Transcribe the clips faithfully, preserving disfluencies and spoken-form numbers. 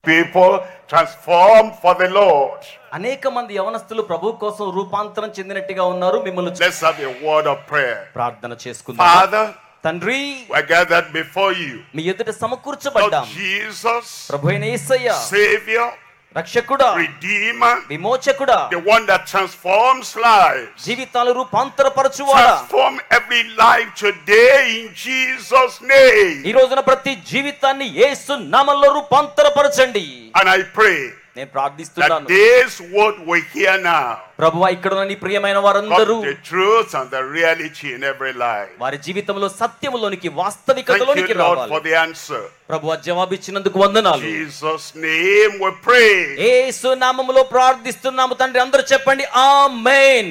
people transformed for the Lord. అనేక మంది యవనస్తులు ప్రభు కోసం రూపాంతరం చెందినట్టుగా ఉన్నారు. మిమ్మల్ని Let's have a word of prayer. ప్రార్థన చేసుకుందాం. Father, తండ్రి, we are gathered before you. మీ ఎదుట Lord సమకూర్చబడ్డాం. Jesus, ప్రభువైన యేసయ్య, Savior, రక్షకుడా, Redeemer, విమోచకుడా, the one that transforms lives. జీవితాలు రూపాంతరపరచువాడా, Transform every life today in Jesus' name. ఈ రోజున ప్రతి జీవితాన్ని యేసు నామములో రూపాంతరపరచండి. And I pray నేను that ప్రార్థిస్తున్నాను this word we hear now, ప్రభువా, ఇక్కడ ఉన్న నీ ప్రియమైన వారందరూ the truth and the reality in every life. వారి జీవితంలో సత్యములోనికి, Thank వాస్తవికతలోనికి you, Lord, for రావాలి. the answer. ప్రభువా, జవాబిచ్చినందుకు వందనాలు. Jesus' name we pray. యేసు నామములో ప్రార్థిస్తున్నాము తండ్రి. అందరూ చెప్పండి ఆమేన్.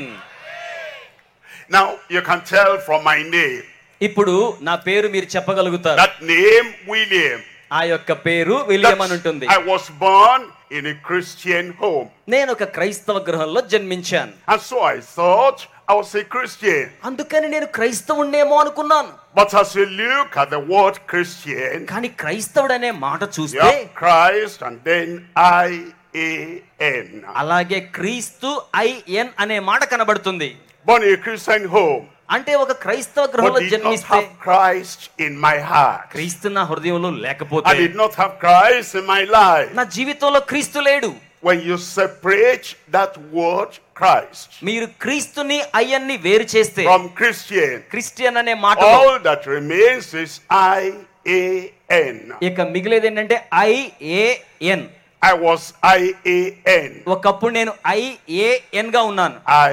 Now you can tell from my name. ఇప్పుడు నా పేరు మీరు చెప్పగలుగుతారు. That name, William. ఆ యొక్క పేరు విలియం అని ఉంటుంది. I was born in a Christian home. నేను ఒక క్రైస్తవ గృహంలో జన్మించాను. And so I thought I was a Christian. అందుకని నేను క్రైస్తవుణ్ణేమో అనుకున్నాను. But as you look at the word Christian, కానీ క్రైస్తవుడు అనే మాట you చూస్తే have Christ and then I A N. అలాగే క్రీస్తు ఐ ఎన్ అనే మాట కనబడుతుంది. Born in a Christian home, అంటే ఒక క్రైస్తవ గృహంలో but did not జన్మిస్తే have Christ in my heart. క్రీస్తు నా హృదయంలో లేకపోతే, I did not have Christ in my life. నా జీవితంలో క్రీస్తు లేడు. When you separate that word Christ మీరు క్రీస్తుని అయ్యన్ని వేరు చేస్తే, from Christian, క్రిస్టియన్ అనే మాట all that remains is I A N. ఇక మిగిలేది ఏంటంటే I A N. I was I A N. ఒకప్పుడు నేను ఐ ఏ ఎన్ గా ఉన్నాను. I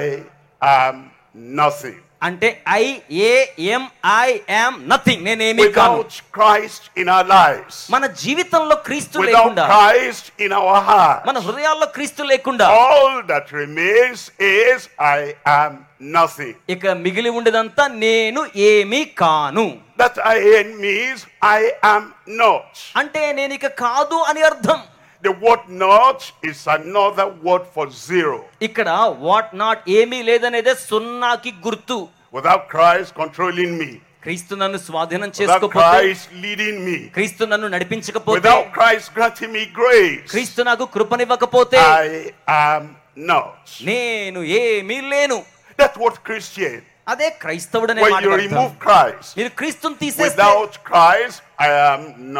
am nothing. అంటే I A M I am nothing, నేనేమీ కాను. Without Christ in our lives, మన జీవితంలో క్రీస్తు without లేకుండా, Christ in our heart, మన హృదయాల్లో క్రీస్తు లేకుండా, all that remains is I am nothing. ఇక మిగిలి ఉండేదంతా నేను ఏమీ కాను. That I N means I am not. అంటే నేను ఇక కాదు అని అర్థం. The word not is another word for zero. ఇక్కడ వాట్ నాట్, ఏమీ లేదనేదే సున్నాకి గుర్తు. Without Christ controlling me, క్రీస్తు నన్ను స్వాధీనం without చేసుకోకపోతే, Christ leading me, క్రీస్తు నన్ను నడిపించకపోతే, without Christ granting me grace, క్రీస్తు నాకు కృపనివ్వకపోతే I am not. నేను ఏమీ లేను. That's what Christian. అదే క్రైస్తవుడనే When మాట you అర్థం. remove Christ, మీరు క్రీస్తుని తీసేస్తే, without Christ, I am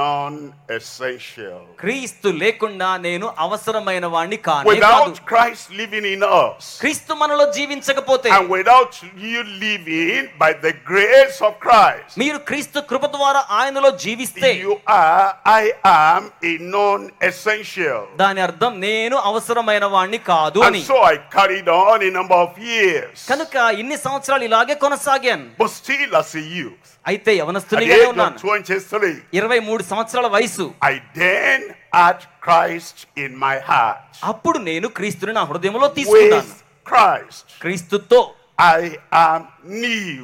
non-essential. క్రీస్తు లేకుండా నేను అవసరమైన వాణ్ణి కానే కాదు. Without Christ living in us, క్రీస్తు మనలో జీవించకపోతే, and without you living by the grace of Christ, మీరు క్రీస్తు కృప ద్వారా ఆయనలో జీవిస్తే, you are, I am a non-essential. దాని అర్థం నేను అవసరమైన వాణ్ణి కాదు And అని. so I carried on a number of years, కనుక ఇన్ని సంవత్సరాలు ఇలాగే కొనసాగాను. but still as a youth, అయితే at the యవనస్తునిగానే age of ఉన్నాను. twenty-three, ఇరవై మూడు సంవత్సరాల వయసు. I then had Christ in my heart. అప్పుడు నేను క్రీస్తుని నా హృదయంలో తీసుకున్నాను. With Christ, క్రీస్తుతో I am new.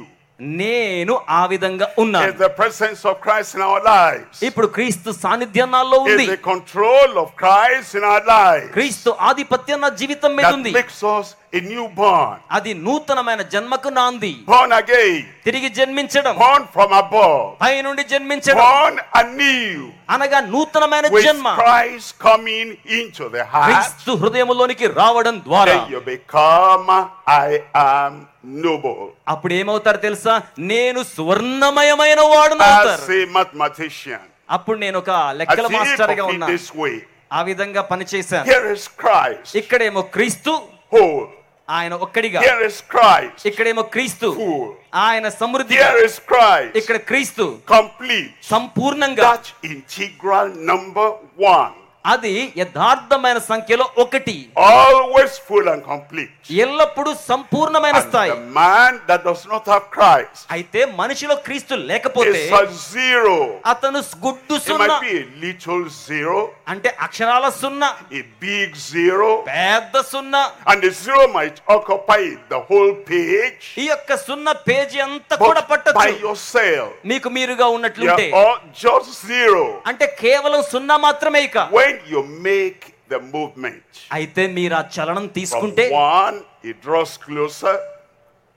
నేను ఆ విధంగా ఉన్నాను. Is the presence of Christ in our lives, ఇప్పుడు క్రీస్తు సాన్నిధ్యం నాలో is ఉంది. the control of Christ in our lives, క్రీస్తు ఆధిపత్యం నా జీవితం మీద that ఉంది. makes us a newborn, అది నూతనమైన జన్మకు నాంది. born again, తిరిగి జన్మించడం, born from above, పై నుండి జన్మించడం, born anew, అనగా నూతనమైన with జన్మ. Christ coming into the heart. క్రీస్తు హృదయములోనికి రావడం ద్వారా Then you become, I am noble. అప్పుడు ఏమవుతారు తెలుసా? నేను సువర్ణమయమైన వాడును As అవుతారు. a mathematician, అప్పుడు నేను ఒక I లెక్కల think మాస్టర్ గా of it ఉన్నా. this way. ఆ విధంగా పనిచేశాను. Here is Christ ఇక్కడేమో క్రీస్తు, whole. ఆయన ఒక్కడిగా. Here is Christ ఇక్కడేమో క్రీస్తు, full. ఆయన సమృద్ధిగా. Here is Christ ఇక్కడ క్రీస్తు complete. సంపూర్ణంగా. That integral number one. అది యథార్థమైన సంఖ్యలో ఒకటి. Always full and complete. ఎల్లప్పుడూ సంపూర్ణమైన And స్థాయి. the man that does not have Christ అయితే మనిషిలో క్రీస్తు లేకపోతే is a zero. అతను గుడ్డు It సున్నా. might be a little zero, అంటే అక్షరాల సున్నా, a big zero, పెద్ద సున్నా. and the zero might occupy the whole page. ఈ యొక్క సున్నా పేజీ అంతా కూడా But by పట్టచ్చు. yourself, మీకు మీరుగా you ఉన్నట్లుంటే, are just zero. అంటే కేవలం సున్నా మాత్రమే. ఇక When you make the movement అయితే మీరు ఆ చలనం from తీసుకుంటే, one, it draws closer.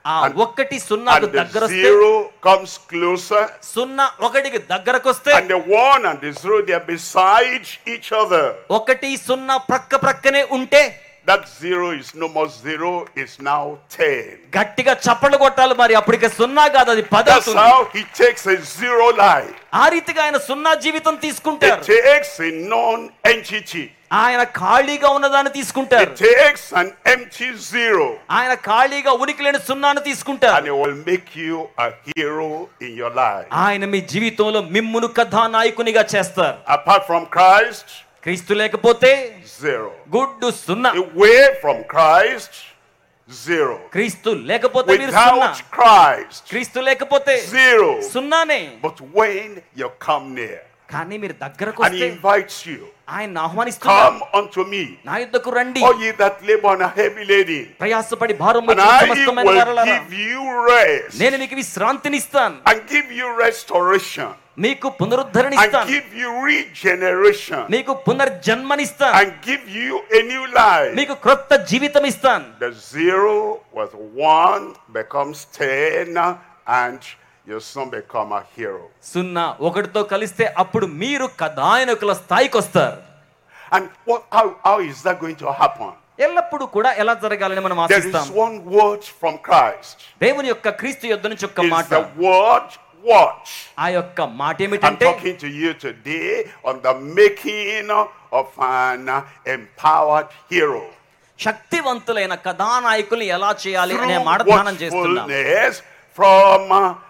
ఆ ఒక్కటి సున్నాకు and the దగ్గరొస్తే, zero comes closer, సున్నా ఒకటికి దగ్గరకొస్తే, and the one and the zero they are beside each other, ఒకటి సున్నా ప్రక్క ప్రక్కనే ఉంటే, that zero is no more zero, is now ten. గట్టిగా చప్పట్లు కొట్టాలి. మరి అప్పటికి సున్నా కాదు, అది పది That's అవుతుంది. how he takes a zero life. ఆ రీతిగా ఆయన సున్నా జీవితం He తీసుకుంటారు. takes a non-entity. ఆయన ఖాళీగా ఉన్నదాన్ని He తీసుకుంటారు. takes an empty zero, ఆయన ఖాళీగా ఉనికి లేని సున్నాను and తీసుకుంటారు. he will make you a hero in your life. ఆయన మీ జీవితంలో మిమ్మును కథానాయకునిగా చేస్తారు. Apart from Christ, క్రీస్తు లేకపోతే zero. గుడ్డు సున్నా. Away from Christ, zero. క్రీస్తు లేకపోతే మీరు సున్నా. Without Christ, క్రీస్తు లేకపోతే zero. సున్నానే. But when you come near కానీ మీరు దగ్గరకు and he వస్తే invites you, ఆయన ఆహ్వానిస్తున్నారు. come unto me, నా యుద్ధకు రండి, all ye that labor and are heavy laden, ప్రయాసపడి భారం and మోసిన I సమస్తమైన will వారలారా, give you rest, నేను మీకు విశ్రాంతినిస్తాను, and give you restoration, మీకు పునరుద్ధరణ and ఇస్తాను, give you regeneration, మీకు పునర్జన్మనిస్తాను, and give you a new life. మీకు క్రొత్త జీవితం ఇస్తాను. The zero with one becomes ten, and you soon become a hero. సున్నా ఒకటితో కలిస్తే అప్పుడు మీరు కథాయకుల స్థాయికి వస్తారు. And what, how, how is that going to happen? ఎల్లప్పుడూ కూడా ఎలా జరగాలని మనం There ఆశిస్తాం. is one word from Christ. దేవుని యొక్క క్రీస్తు యొద్ద నుంచి ఒక్క It's మాట. the word watch. ఆ యొక్క మాట I'm ఏమిటంటే, talking to you today on the making of an empowered hero. శక్తివంతులైన కథానాయకుల్ని ఎలా చేయాలి అనే Through మాట ధ్యానం చేస్తున్నాం. watchfulness from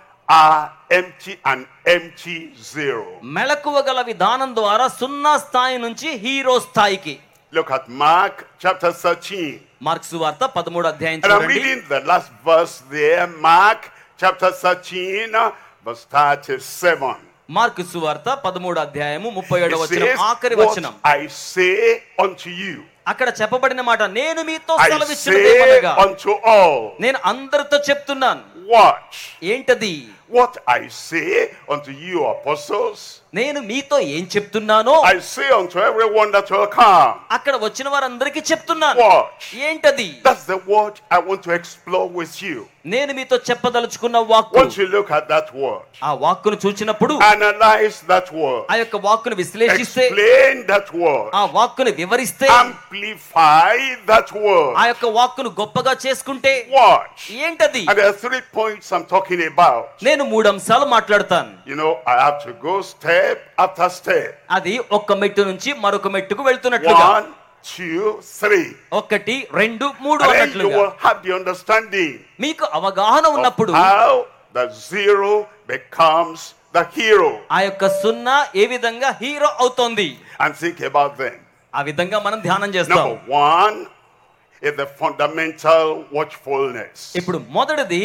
a empty and empty zero. మెలకువ గల విధానం ద్వారా సున్నా స్థాయి నుంచి హీరో స్థాయికి. Look at Mark chapter thirteen. Mark సువార్త పదమూడు అధ్యాయం And I'm చూడండి. reading the last verse there, Mark chapter thirteen, verse thirty-seven. Mark సువార్త పదమూడు అధ్యాయము ముప్పై ఏడవ It వచనం, says, ఆఖరి what వచనం. I say unto you, అక్కడ చెప్పబడిన మాట, నేను మీతో I say సెలవిచ్చినదేమనగా, unto all, నేను అందరితో చెప్తున్నాను. watch. ఏంటది? What I say unto you, apostles, నేను మీతో ఏం చెప్తున్నానో I say unto everyone that will come, అక్కడ వచ్చిన వారందరికీ చెప్తున్నాను. watch. ఏంటది? That's the word I want to explore with you. నేను మీతో చెప్పదలుచుకున్న వాక్కు. Once you look at that word, ఆ వాక్కును చూచినప్పుడు, analyze that word, ఆ యొక్క వాక్కును విశ్లేషిస్తే, explain that word, ఆ వాక్కును వివరిస్తే, amplify that word, ఆ యొక్క వాక్కును గొప్పగా చేసుకుంటే watch. ఏంటది? And there are three points I'm talking about. నేను మూడు అంశాలు మాట్లాడతాను. You know, I have to go step after step. అది ఒక్క మెట్టు నుంచి మరొక మెట్టుకు వెళ్తున్నట్లుగా. One, two, three. ఒకటి, రెండు, మూడు And then you అన్నట్లుగా. will have the understanding మీకు అవగాహన of ఉన్నప్పుడు how the zero becomes the hero. ఆ యొక్క సున్నా ఏ విధంగా హీరో అవుతోంది, And think about them. ఆ విధంగా మనం ధ్యానం చేస్తాం. Number one is the fundamental watchfulness. ఇప్పుడు మొదటిది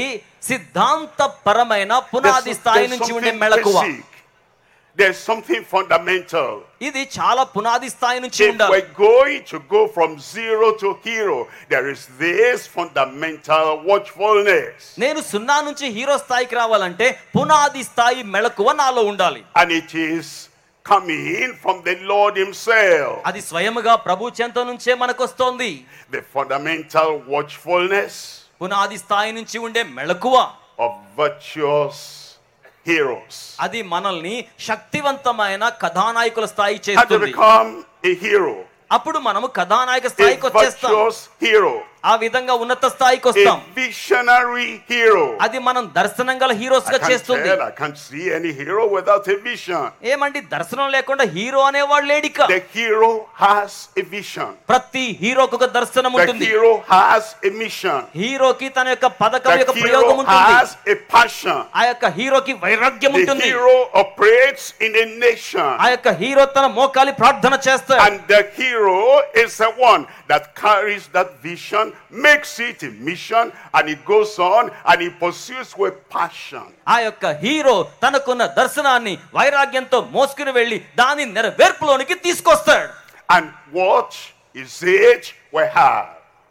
సిద్ధాంతపరమైన There's, పునాది స్థాయి there's నుంచి ఉండే something మెళకువ. basic. There's something fundamental. ఇది చాలా పునాది స్థాయి నుంచి If ఉండాలి. we're going to go from zero to hero, there is this fundamental watchfulness. నేను సున్నా నుంచి హీరో స్థాయికి రావాలంటే పునాది స్థాయి మెళకువ నాలో ఉండాలి. And it is coming from the Lord himself. అది స్వయముగా ప్రభు చెంత నుంచే మనకు వస్తోంది. The fundamental watchfulness పునాది స్థాయి నుంచి ఉండే మెళకువ of virtuous heroes. అది మనల్ని శక్తివంతమైన కథానాయకుల స్థాయి How to చేస్తుంది. become a hero? అప్పుడు మనము కథానాయక A స్థాయికి వచ్చేస్తాం. virtuous hero. ఆ విధంగా ఉన్నత స్థాయికి A వస్తాం. visionary hero. అది మనం దర్శనం గల హీరోస్ I గా can't చేస్తుంది. tell, I can't see any hero without a vision. ఏమండి, దర్శనం లేకుండా హీరో అనేవాడు లేడిక. The hero has a vision. ప్రతి హీరోకు ఒక దర్శనం The ఉంటుంది. hero has a mission. హీరోకి తన యొక్క పథకం యొక్క The ప్రయోగం hero ఉంటుంది. has a passion. ఆ యొక్క హీరోకి వైరాగ్యం The ఉంటుంది. hero operates in a nation. ఆ యొక్క హీరో తన మోకాలి ప్రార్థన చేస్తాడు. And the hero is the one that carries that vision, makes it a mission, and it goes on and he pursues with passion. ఆ యొక్క హీరో తనకున్న దర్శనాన్ని వైరాగ్యంతో మోసుకుని వెళ్లి దాని నెరవేర్పులోనికి తీసుకొస్తాడు. And what is it we have?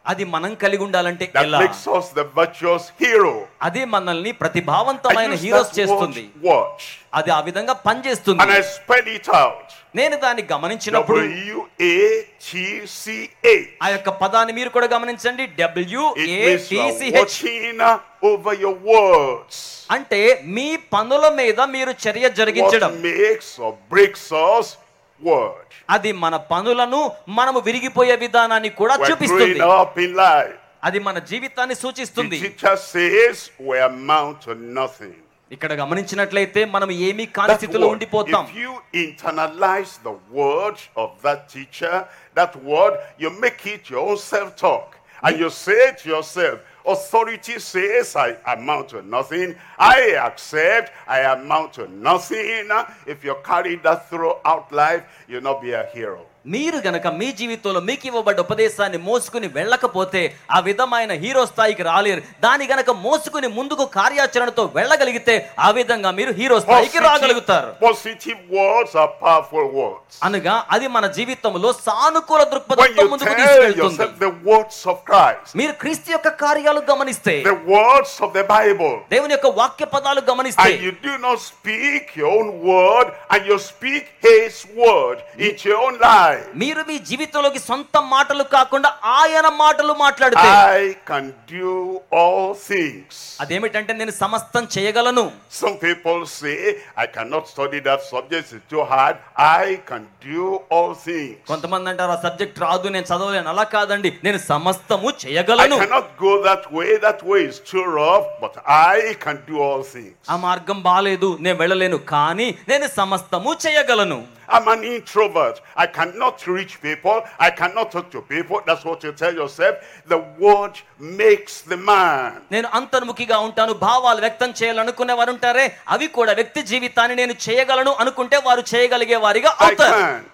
అది మనం కలిగి ఉండాలంటే that ఎలా? makes us the virtuous hero. అది మనల్ని ప్రతిభావంతమైన I use హీరోస్ that చేస్తుంది. word watch, అది ఆ విధంగా పనిచేస్తుంది. and I spell it out. నేను దాన్ని గమనించినప్పుడు W A T C H. ఆ యొక్క పదాన్ని మీరు కూడా గమనించండి. W It A means T you are C H. watching over your words. అంటే మీ పనుల మీద మీరు చర్య జరిగించడం. What makes or breaks us? Word. అది మన పనులను మనము విరిగిపోయే విధానాన్ని కూడా We're చూపిస్తుంది. growing up in life. అది మన జీవితాన్ని The సూచిస్తుంది. teacher says we amount to nothing. ఇక్కడ గమనించినట్లయితే మనం ఏమీ కాని That స్థితిలో word, ఉండిపోతాం. if you internalize the word of that teacher, that word, you make it your own self-talk. And you say to yourself, authority says I amount to nothing. I accept I amount to nothing. If you carry that throughout life, you'll not be a hero. మీరు గనక మీ జీవితంలో మీకు ఇవ్వబడ్డ ఉపదేశాన్ని మోసుకుని వెళ్ళకపోతే ఆ విధమైన హీరో స్థాయికి రాలేరు. దాని గనక మోసుకుని ముందుకు కార్యాచరణతో వెళ్ళగలిగితే ఆ విధంగా మీరు హీరో స్థాయికి రాగలుగుతారు. Positive words are powerful words. అనగా అది మన జీవితంలో సానుకూల When దృక్పథంతో you ముందుకు tell తీసుకెళ్తుంది. yourself the words of Christ, మీరు క్రీస్తు యొక్క కార్యాలు గమనిస్తే, the words of the Bible, దేవుని యొక్క వాక్య పదాలు గమనిస్తే, and you do not speak your own word, and you speak His word into your own life, మీరు మీ జీవితంలోకి సొంత మాటలు కాకుండా ఆయన మాటలు మాట్లాడితే, I can do all things. అదేమిటంటే నేను సమస్తం చేయగలను. Some people say, I cannot study that subject, it's too hard. I can do all things. కొంతమంది అంటారు ఆ సబ్జెక్ట్ రాదు, నేను చదవలేను. అలా కాదండి, నేను సమస్తము I చేయగలను. cannot go that way, that way is too rough, but I can do all things. ఆ మార్గం బాలేదు, నేను వెళ్ళలేను, కానీ నేను సమస్తము చేయగలను. I'm an introvert. I cannot reach people. I cannot talk to people. That's what you tell yourself. The word makes the man. నేను అంతర్ముఖిగా ఉంటాను, భావాలు వ్యక్తం చేయాలనుకునే వారు ఉంటారే, అవి కూడా వ్యక్తి జీవితాన్ని నేను చేయగలను అనుకుంటే వారు చేయగలిగే వారిగా I అవుతారు. can.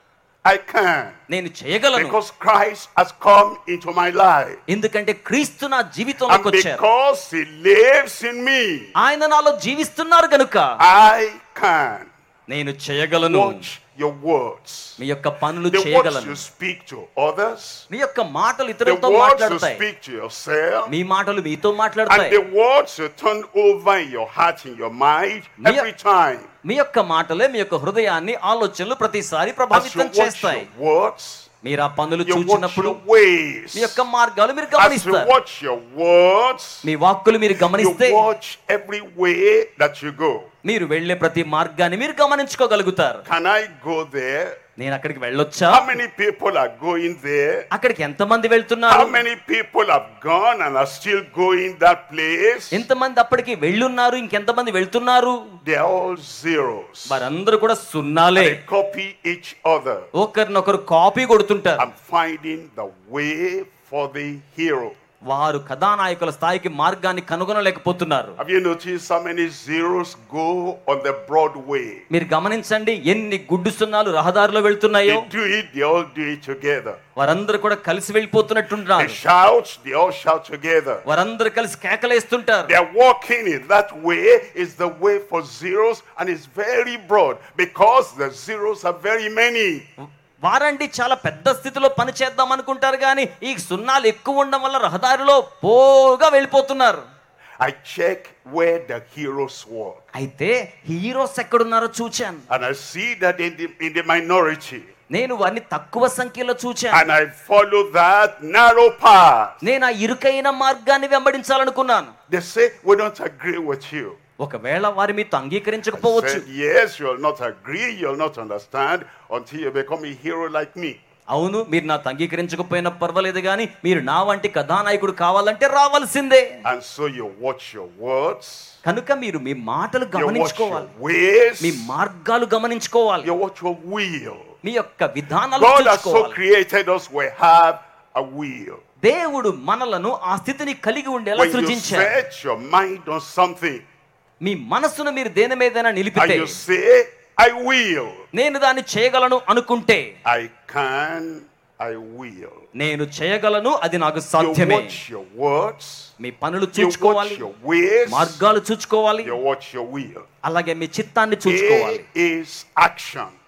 I can. నేను చేయగలను Because Christ has come into my life. ఎందుకంటే క్రీస్తు నా And జీవితంలోకి వచ్చారు. because He lives in me, ఆయన నాలో జీవిస్తున్నారు గనుక I can. నేను చేయగలను. Watch your words. మీ యొక్క పనులు The words చేయగలను. you speak to others, మీ యొక్క మాటలు the ఇతరులతో words you మాట్లాడతాయి. speak to yourself, మీ మాటలు మీతో and మాట్లాడతాయి. the words you turn over in your heart, in your mind, Me- every time. మీ యొక్క మాటలే మీ యొక్క హృదయాన్ని, ఆలోచనలు ప్రతిసారి As you ప్రభావితం watch చేస్తాయి. your words, మీరు ఆ పనులు you watch చూచినప్పుడు your ways. మీ యొక్క మార్గాలు మీరు As you గమనిస్తారు. watch your words, మీ వాక్కులు మీరు you గమనిస్తే watch every way that you go. మీరు వెళ్ళే ప్రతి మార్గాన్ని మీరు గమనించుకోగలుగుతారు. Can I go there? నేను అక్కడికి వెళ్ళొచ్చా? How many people are going there? అక్కడికి ఎంతమంది వెళ్తున్నారు? How many people have gone and are still going that place? ఎంతమంది అప్పటికి వెళ్ళున్నారు, ఇంకెంతమంది వెళ్తున్నారు? They are all zeros. వారందరూ కూడా సున్నాలే. They copy each other. ఒకరినొకరు కాపీ కొడుతుంటారు. I'm finding the way for the hero. వారు కథానాయకుల స్థాయికి మార్గాన్ని కనుగొనలేకపోతున్నారు. Have you noticed how many zeros go on the Broadway? మీరు గమనించండి ఎన్ని గుడ్డు సున్నాలు రహదారిలో వెళ్తున్నాయో. They do it, they all do it together. వారందరూ కూడా కలిసి వెళ్ళిపోతున్నట్టుంటారు. They shout, they all shout together. వారందరూ కలిసి కేకలేస్తుంటారు. They are walking in that way is the way for zeros, and it's very broad because the zeros are very many. వారండి చాలా పెద్ద స్థితిలో పని చేద్దాం అనుకుంటారు, కానీ ఈ సున్నాలు ఎక్కువ ఉండడం వల్ల రహదారిలో పోగా వెళ్ళిపోతున్నారు. I check where the heroes walk, అయితే హీరోస్ ఎక్కడున్నారో చూచాను. and I see that in the, in the minority, నేను వారిని తక్కువ సంఖ్యలో చూచాను. and I follow that narrow path. నేను ఆ ఇరుకైన మార్గాన్ని వెంబడించాలనుకున్నాను. They say, we don't agree with you. ఒకవేళ వారి మీతో I అంగీకరించకపోవచ్చు. said, yes, you'll not agree, you'll not understand until you become a hero like me. అవును, మీరు నాతో అంగీకరించకపోయినా పర్వాలేదు, కానీ మీరు నా వంటి కథానాయకుడు కావాలంటే రావాల్సిందే. And so you watch your words, కనుక మీరు మీ మాటలు you watch your గమనించుకోవాలి, ways, మీ మార్గాలు గమనించుకోవాలి, you watch your will. మీ యొక్క విధానాలు God has so చూసుకోవాలి. created us, we have a will. దేవుడు మనలను ఆ స్థితిని కలిగి ఉండేలా When you సృజించారు. set your mind on something మీ మనస్సును మీరు దేని మీదైనా and నిలిపితే, you say, I will, నేను దాన్ని చేయగలను అనుకుంటే, I can, I will. నేను చేయగలను, అది నాకు You సాధ్యమే. watch your words, మీ పనులు you watch చూసుకోవాలి, your ways, మార్గాలు చూసుకోవాలి, you watch your will. అలాగే మీ చిత్తాన్ని A చూసుకోవాలి. is action.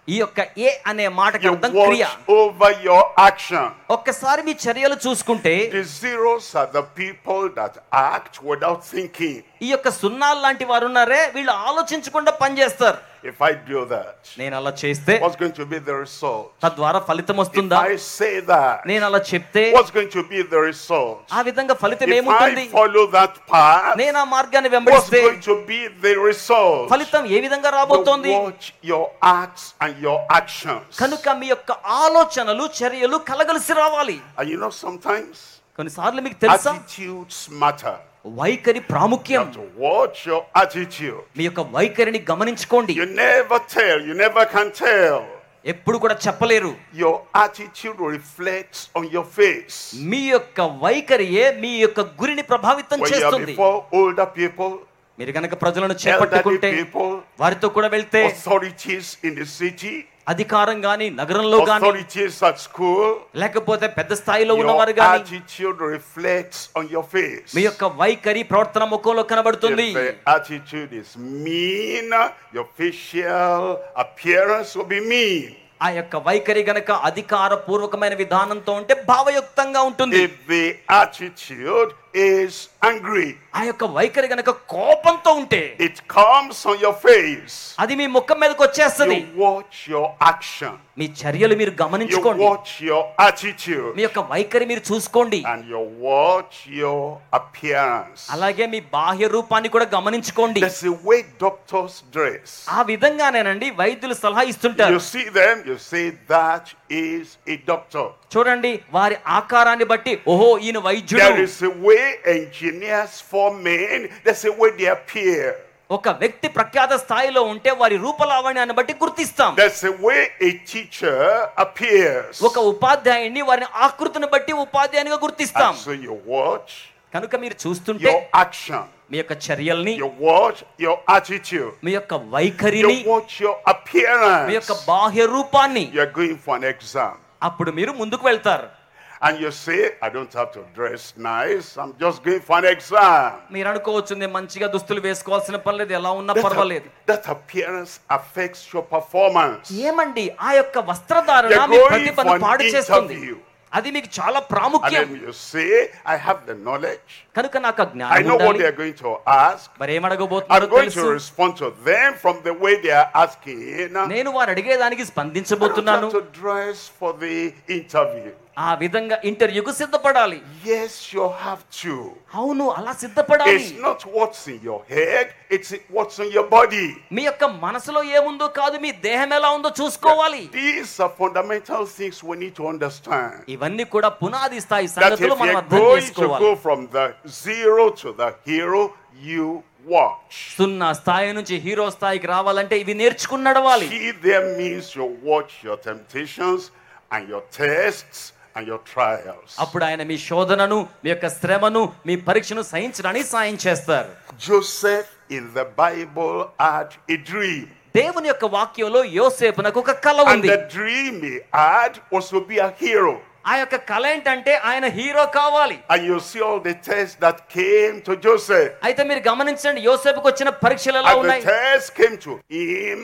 ఈ యొక్క ఏ అనే మాటకి You అర్థం క్రియ. watch over your action. ఒక్కసారి మీ చర్యలు చూసుకుంటే The zeros are the people that act without thinking. ఈ యొక్క సున్నాలు లాంటి వారు ఉన్నారే, వీళ్ళు ఆలోచించకుండా పనిచేస్తారు. If I do that, నేను అలా చేస్తే what's going to be the result? తద్వారా ఫలితం If వస్తుందా? I say that, నేను అలా చెప్తే what's going to be the result? ఆ విధంగా ఫలితం If ఏముంటుంది? I follow that path, నేను ఆ మార్గాన్ని what's వెంబడిస్తే going to be the result? ఫలితం ఏ విధంగా You రాబోతోంది? watch your acts and your actions. కనుక మీ యొక్క ఆలోచనలు చర్యలు కలగలిసి రావాలి. And you know, sometimes కొన్నిసార్లు మీకు తెలుసా, attitudes matter. వైఖరి You ప్రాముఖ్యం. have to watch your attitude. మీ యొక్క వైఖరిని గమనించుకోండి. You never tell, you never can tell. ఎప్పుడు కూడా చెప్పలేరు. Your attitude reflects on your face. మీ యొక్క వైఖరియే మీ యొక్క గురిని ప్రభావితం When you are చేస్తుంది. before older people, మీరు గనక ప్రజలను elderly చేపట్టుకుంటే, people, వారితో కూడా వెళ్తే, authorities in the city, అధికారం గాని నగరంలో గాని authorities at school, లేకపోతే పెద్ద స్థాయిలో your ఉన్నవారు గాని, attitude reflects on your face. మీ యొక్క వైఖరి ప్రవర్తన ముఖంలో కనబడుతుంది. If the attitude is mean, your facial appearance will be mean. ఆ యొక్క వైఖరి గనక అధికార పూర్వకమైన విధానంతో ఉంటే భావయుక్తంగా ఉంటుంది. If the attitude is angry, ఆ యొక్క వైఖరి గనక కోపంతో ఉంటే it comes on your face. అది మీ ముఖం మీదకి వచ్చేస్తుంది. You watch your action. మీ చర్యలు మీరు You గమనించుకోండి. watch your attitude. మీ యొక్క వైఖరి మీరు చూసుకోండి. And you watch your appearance. అలాగే మీ బాహ్య రూపాన్ని కూడా గమనించుకోండి. That's the way doctors dress. ఆ విధంగానేనండి వైద్యులు సలహా ఇస్తుంటారు. You see them, you say that is a doctor. చూడండి, వారి ఆకారాన్ని బట్టి ఓహో ఈయన వైద్యుడు. There is a way engineers form men, that's the way they appear. ఒక వ్యక్తి ప్రఖ్యాత స్థాయిలో ఉంటే వారి రూపలావణ్యాన్ని బట్టి గుర్తిస్తాం. That's the way a teacher appears. ఒక ఉపాధ్యాయుడిని వారి ఆకృతిని బట్టి ఉపాధ్యాయునిగా గుర్తిస్తాం. And so you watch కనుక మీరు చూస్తుంటే your action. మీ యొక్క చర్యల్ని, You watch your attitude. మీ యొక్క వైఖరిని, You watch your appearance. మీ యొక్క బాహ్య రూపాన్ని, You're going for an exam. అప్పుడు మీరు ముందుకు వెళ్తారు. And you say, I don't have to dress nice. I'm just going for an exam. మీరు అనుకోవచ్చు, నేను మంచిగా దుస్తులు వేసుకోవాల్సిన పని లేదు, ఎలా ఉన్నా That, పర్వాలేదు. that appearance affects your performance. ఏమండి, ఆ యొక్క వస్త్రధారణ You're మీ going ప్రతిభను for an పాడు చేస్తుంది. interview. అది మీకు చాలా And ప్రాముఖ్యం. then you say, I have the knowledge. కనుక నాకు ఆ I జ్ఞానం know what ఉండాలి. they are going to ask. మరి I'm ఏమడగబోతున్నారో going తెలుసు. to respond to them from the way they are asking. నేను వారు అడిగేదానికి I don't స్పందించబోతున్నాను. have to dress for the interview. ఆ విధంగా ఇంటర్వ్యూకు సిద్ధపడాలి. Yes, you have to. అవును, అలా సిద్ధపడాలి. It's not what's in your head, it's what's in your body. మీ యొక్క మనసులో ఏముందో కాదు, మీ దేహం ఎలా ఉందో చూసుకోవాలి. These are fundamental things we need to understand. ఇవన్నీ కూడా పునాది స్థాయి That if సంగతులు మనం you're అర్థం going to చేసుకోవాలి. go from the zero to the hero, you watch. సున్నా స్థాయి నుంచి హీరో స్థాయికి రావాలంటే ఇవి నేర్చుకుని నడవాలి. He there means you watch your temptations and your tests and your trials. అప్పుడు ఆయన మీ శోధనను, మీ యొక్క శ్రమను, మీ పరీక్షను సహించడానికి సాయం చేస్తారు. Joseph in the Bible had a dream. దేవుని యొక్క వాక్యంలో యోసేపునకు ఒక కల And ఉంది. the dream he had was to be a hero. ఆ యొక్క కల ఏంటంటే ఆయన హీరో కావాలి. And you see all the tests that came to Joseph. అయితే మీరు గమనించండి, యోసేపుకు వచ్చిన పరీక్షలు ఎలా And the ఉన్నాయి. tests came to him.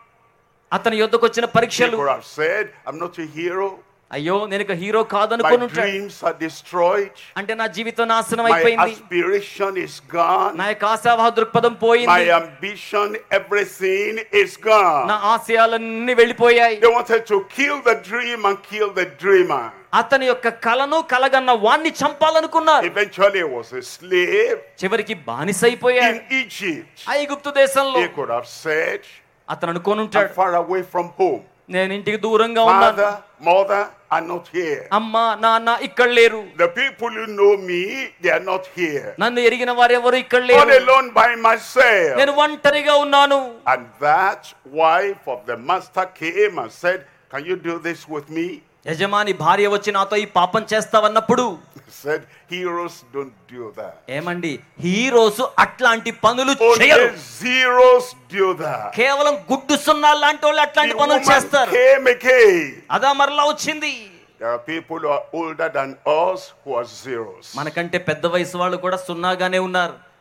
అతని యొద్దకు వచ్చిన He పరీక్షలు, could have said, I'm not a hero. అయ్యో నేను ఇక హీరో My కాదనుకుని ఉంటాడు. dreams are destroyed. అంటే నా జీవితం నాశనం My అయిపోయింది, aspiration is gone. నా యొక్క ఆశావాహ దృక్పథం My పోయింది, ambition, everything is gone. నా ఆశయాలన్నీ వెళ్ళిపోయాయి. They wanted to kill the dream and kill the dreamer. అతని యొక్క కలను కలగన్న వాణ్ణి చంపాలనుకున్నారు. Eventually he was a slave చివరికి బానిసైపోయాడు in Egypt. ఐగుప్తు దేశంలో. He could have said, అతను అనుకోని I'm ఉంటాడు, far away from home. నేను ఇంటికి దూరంగా ఉన్నాను, Father, mother are not here. అమ్మ నాన్న ఇక్కడ లేరు, The people who know me, they are not here. నన్ను ఎరిగిన వారు ఎవరు ఇక్కడ All లేరు, alone by myself. నేను ఒంటరిగా ఉన్నాను. And that wife of the master came and said, can you do this with me? యజమాని భార్య వచ్చి నాతో ఈ పాపం చేస్తావన్నప్పుడు He said, heroes don't do that. ఏమండి, హీరోస్ అట్లాంటి పనులు Only చేయరు. zeros do that. కేవలం గుడ్డు సున్నా లాంటి వాళ్ళు The అట్లాంటి పనులు woman చేస్తారు. came again. అదా మరలా వచ్చింది. There are people who are older than us who are zeros. మనకంటే పెద్ద వయసు వాళ్ళు కూడా సున్నాగానే ఉన్నారు.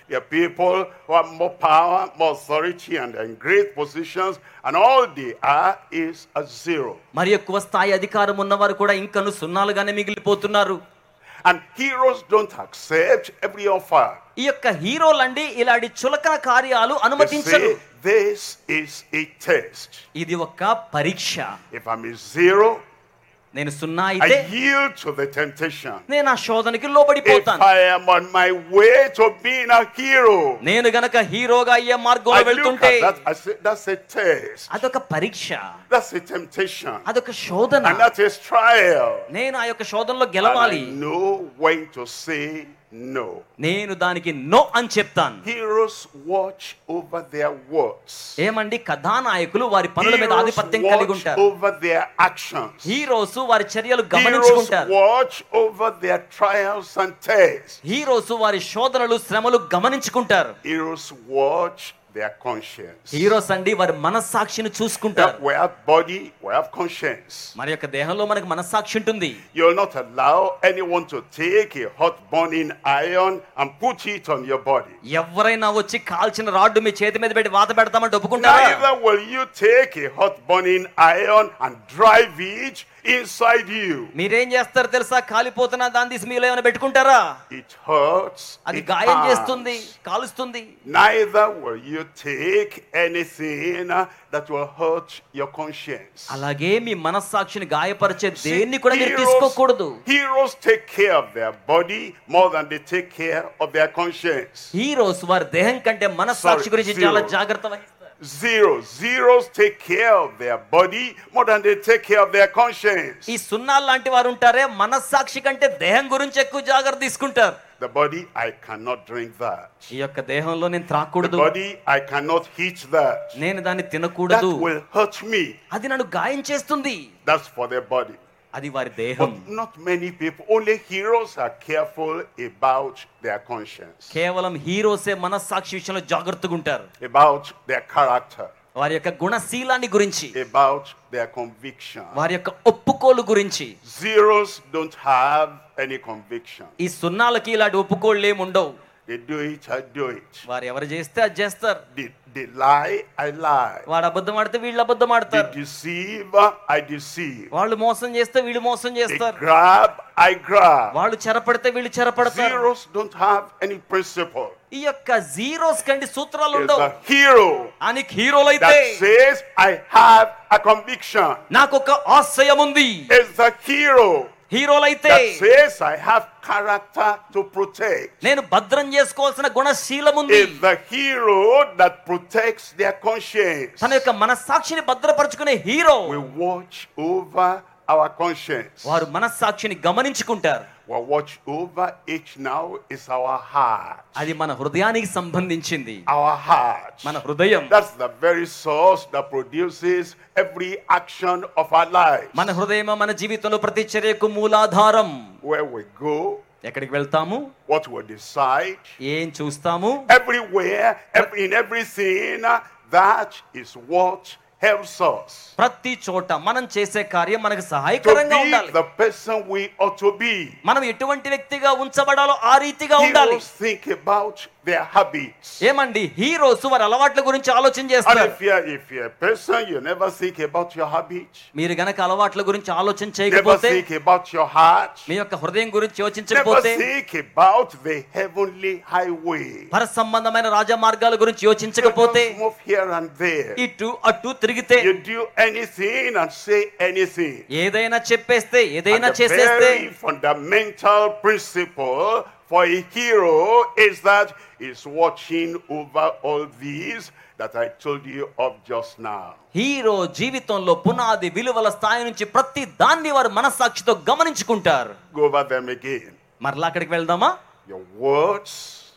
There are people who have more power, more authority, and are in great positions, and all they are is a zero. మరి ఎక్కువ స్థాయి అధికారం ఉన్నవారు కూడా ఇంకను సున్నాలుగానే మిగిలిపోతున్నారు. And heroes don't accept every offer. ఈ యొక్క హీరోలండి ఇలాంటి చులకన కార్యాలు అనుమతించరు. This is a test. ఇది ఒక పరీక్ష. If I'm a zero, నేను సున్నా అయితే I yield to the temptation. నేను ఆ శోధనకి లోబడిపోతాను. If I am on my way to being a hero, నేను గనక హీరోగా అయ్యే మార్గంలో వెళ్తుంటే that, I say, that's a test. అదొక పరీక్ష. That's a temptation. అదొక శోధన. And that is trial. నేను ఆ యొక్క శోధనలో గెలవాలి. And I know when to say no. నేను దానికి నో అని చెప్తాను. Heroes watch over their words. ఏమండి కథానాయకులు వారి పనుల మీద ఆధిపత్యం కలిగి ఉంటారు. Heroes watch over their actions. Heroes వారి చర్యలు గమనించుకుంటారు. Heroes watch over their trials and tests. Heroes వారి శోధనలు శ్రమలు గమనించుకుంటారు. Heroes watch their conscience. Heroes అండి వారి మనస్సాక్షిని చూసుకుంటారు. We have body, we have conscience. మన యొక్క దేహంలో మనకు మనస్సాక్షి ఉంటుంది. You will not allow anyone to take a hot burning iron and put it on your body. ఎవరైనా వచ్చి కాల్చిన రాడ్డు మీ చేతి మీద పెట్టి వాత పెడతామని ఒప్పుకుంటారా? Neither will you take a hot burning iron and drive it inside you. మీరేం చేస్తారు తెలుసా? కాలిపోతున్నా దాన్ని తీసి మీలో ఏమైనా పెట్టుకుంటారా? It hurts. అది గాయం చేస్తుంది, కాలుస్తుంది. Neither will you take anything that will hurt your conscience. అలాగే మీ మనస్సాక్షిని గాయపరిచే దేన్ని కూడా మీరు తీసుకోకూడదు. Heroes take care of their body more than they take care of their conscience. Heroes వారి దేహం కంటే మనస్సాక్షి గురించి చాలా జాగ్రత్త వహిస్తారు. Zero. Zeros take care of their body more than they take care of their conscience. ఈ సున్నాలు లాంటి వారు ఉంటారే మనస్సాక్షి కంటే దేహం గురించి ఎక్కువ జాగ్రత్త తీసుకుంటారు. The body, I cannot drink that. ఈ యొక్క దేహంలో నేను త్రాకూడదు. The body, I cannot eat that. నేను దాన్ని తినకూడదు. That will hurt me. అది నన్ను గాయం చేస్తుంది. That's for their body. అది వారి దేహం. But not many people. Only heroes are careful about their conscience. కేవలం హీరోసే మనస్సాక్షి విషయంలో జాగ్రత్తగా ఉంటారు. About their character. వారి యొక్క గుణశీలాన్ని గురించి, about their conviction. వారి యొక్క ఒప్పుకోలు గురించి. Zeros don't have any conviction. ఈ సున్నాలకి ఇలాంటి ఒప్పుకోళ్ళు ఏమి ఉండవు. They do it, I do it. వారు ఎవరు చేస్తే అది చేస్తారు. They, they lie, I lie. వాడు అబద్ధం ఆడితే వీళ్ళు అబద్ధం ఆడతారు. They deceive, I deceive. వాళ్ళు మోసం చేస్తే వీళ్ళు మోసం They చేస్తారు. grab, I grab. వాళ్ళు చెరపడితే వీళ్ళు చెరపడతారు. Zeros don't have any principle. ఈ యొక్క జీరోస్ కండి సూత్రాలు Is ఉండవు. a hero అని హీరోలు అయితే that says, I have a conviction. నాకు ఒక ఆశయం ఉంది. Is the hero హీరోలైతే that says, I have character to protect. నేను భద్రం చేసుకోవాల్సిన గుణశీలం ఉంది. Is the hero that protects their conscience. తన యొక్క మనస్సాక్షిని భద్రపరచుకునే hero. We watch over our conscience. వారు మనస్సాక్షిని గమనించుకుంటారు. What watch over each now is our heart. అది మన హృదయానికి సంబంధించింది. Our heart. మన హృదయం. That's the very source that produces every action of our lives. మన హృదయం మన జీవితంలో ప్రతి చర్యకు మూలాధారం. Where we go, ఎక్కడికి వెళ్తాము, what we decide, ఏం చూస్తాము, everywhere, every, in everything, that is what helps us ప్రతి చోట మనం చేసే కార్యం మనకు to సహాయకరంగా be ఉండాలి. the person we ought to be. మనం ఎటువంటి వ్యక్తిగా ఉంచబడాలో ఆ రీతిగా ఉండాలి. Heroes think about their habits. ఏమండి హీరోస్ వారి అలవాట్ల గురించి ఆలోచన And చేస్తారు. if you're, if you're a person, you never think about your habits. మీరు గనక అలవాట్ల గురించి ఆలోచన Never చేయకపోతే, think about your heart. మీ యొక్క హృదయం గురించి Never యోచించకపోతే, think about the heavenly highway. పర సంబంధమైన రాజమార్గాల గురించి You యోచించకపోతే, just move here and there. ఇటు అటు తిరిగితే, You do anything and say anything. ఏదైనా చెప్పేస్తే, ఏదైనా And the చేసేస్తే, very fundamental principle for a hero is that he's watching over all these that I told you of just now. Hero జీవితంలో పునాది విలువల స్థాయి నుంచి ప్రతి దాన్ని వారు మనస్సాక్షితో గమనించుకుంటారు. Go over them again. మరలా అక్కడికి వెళ్దామా? Your words,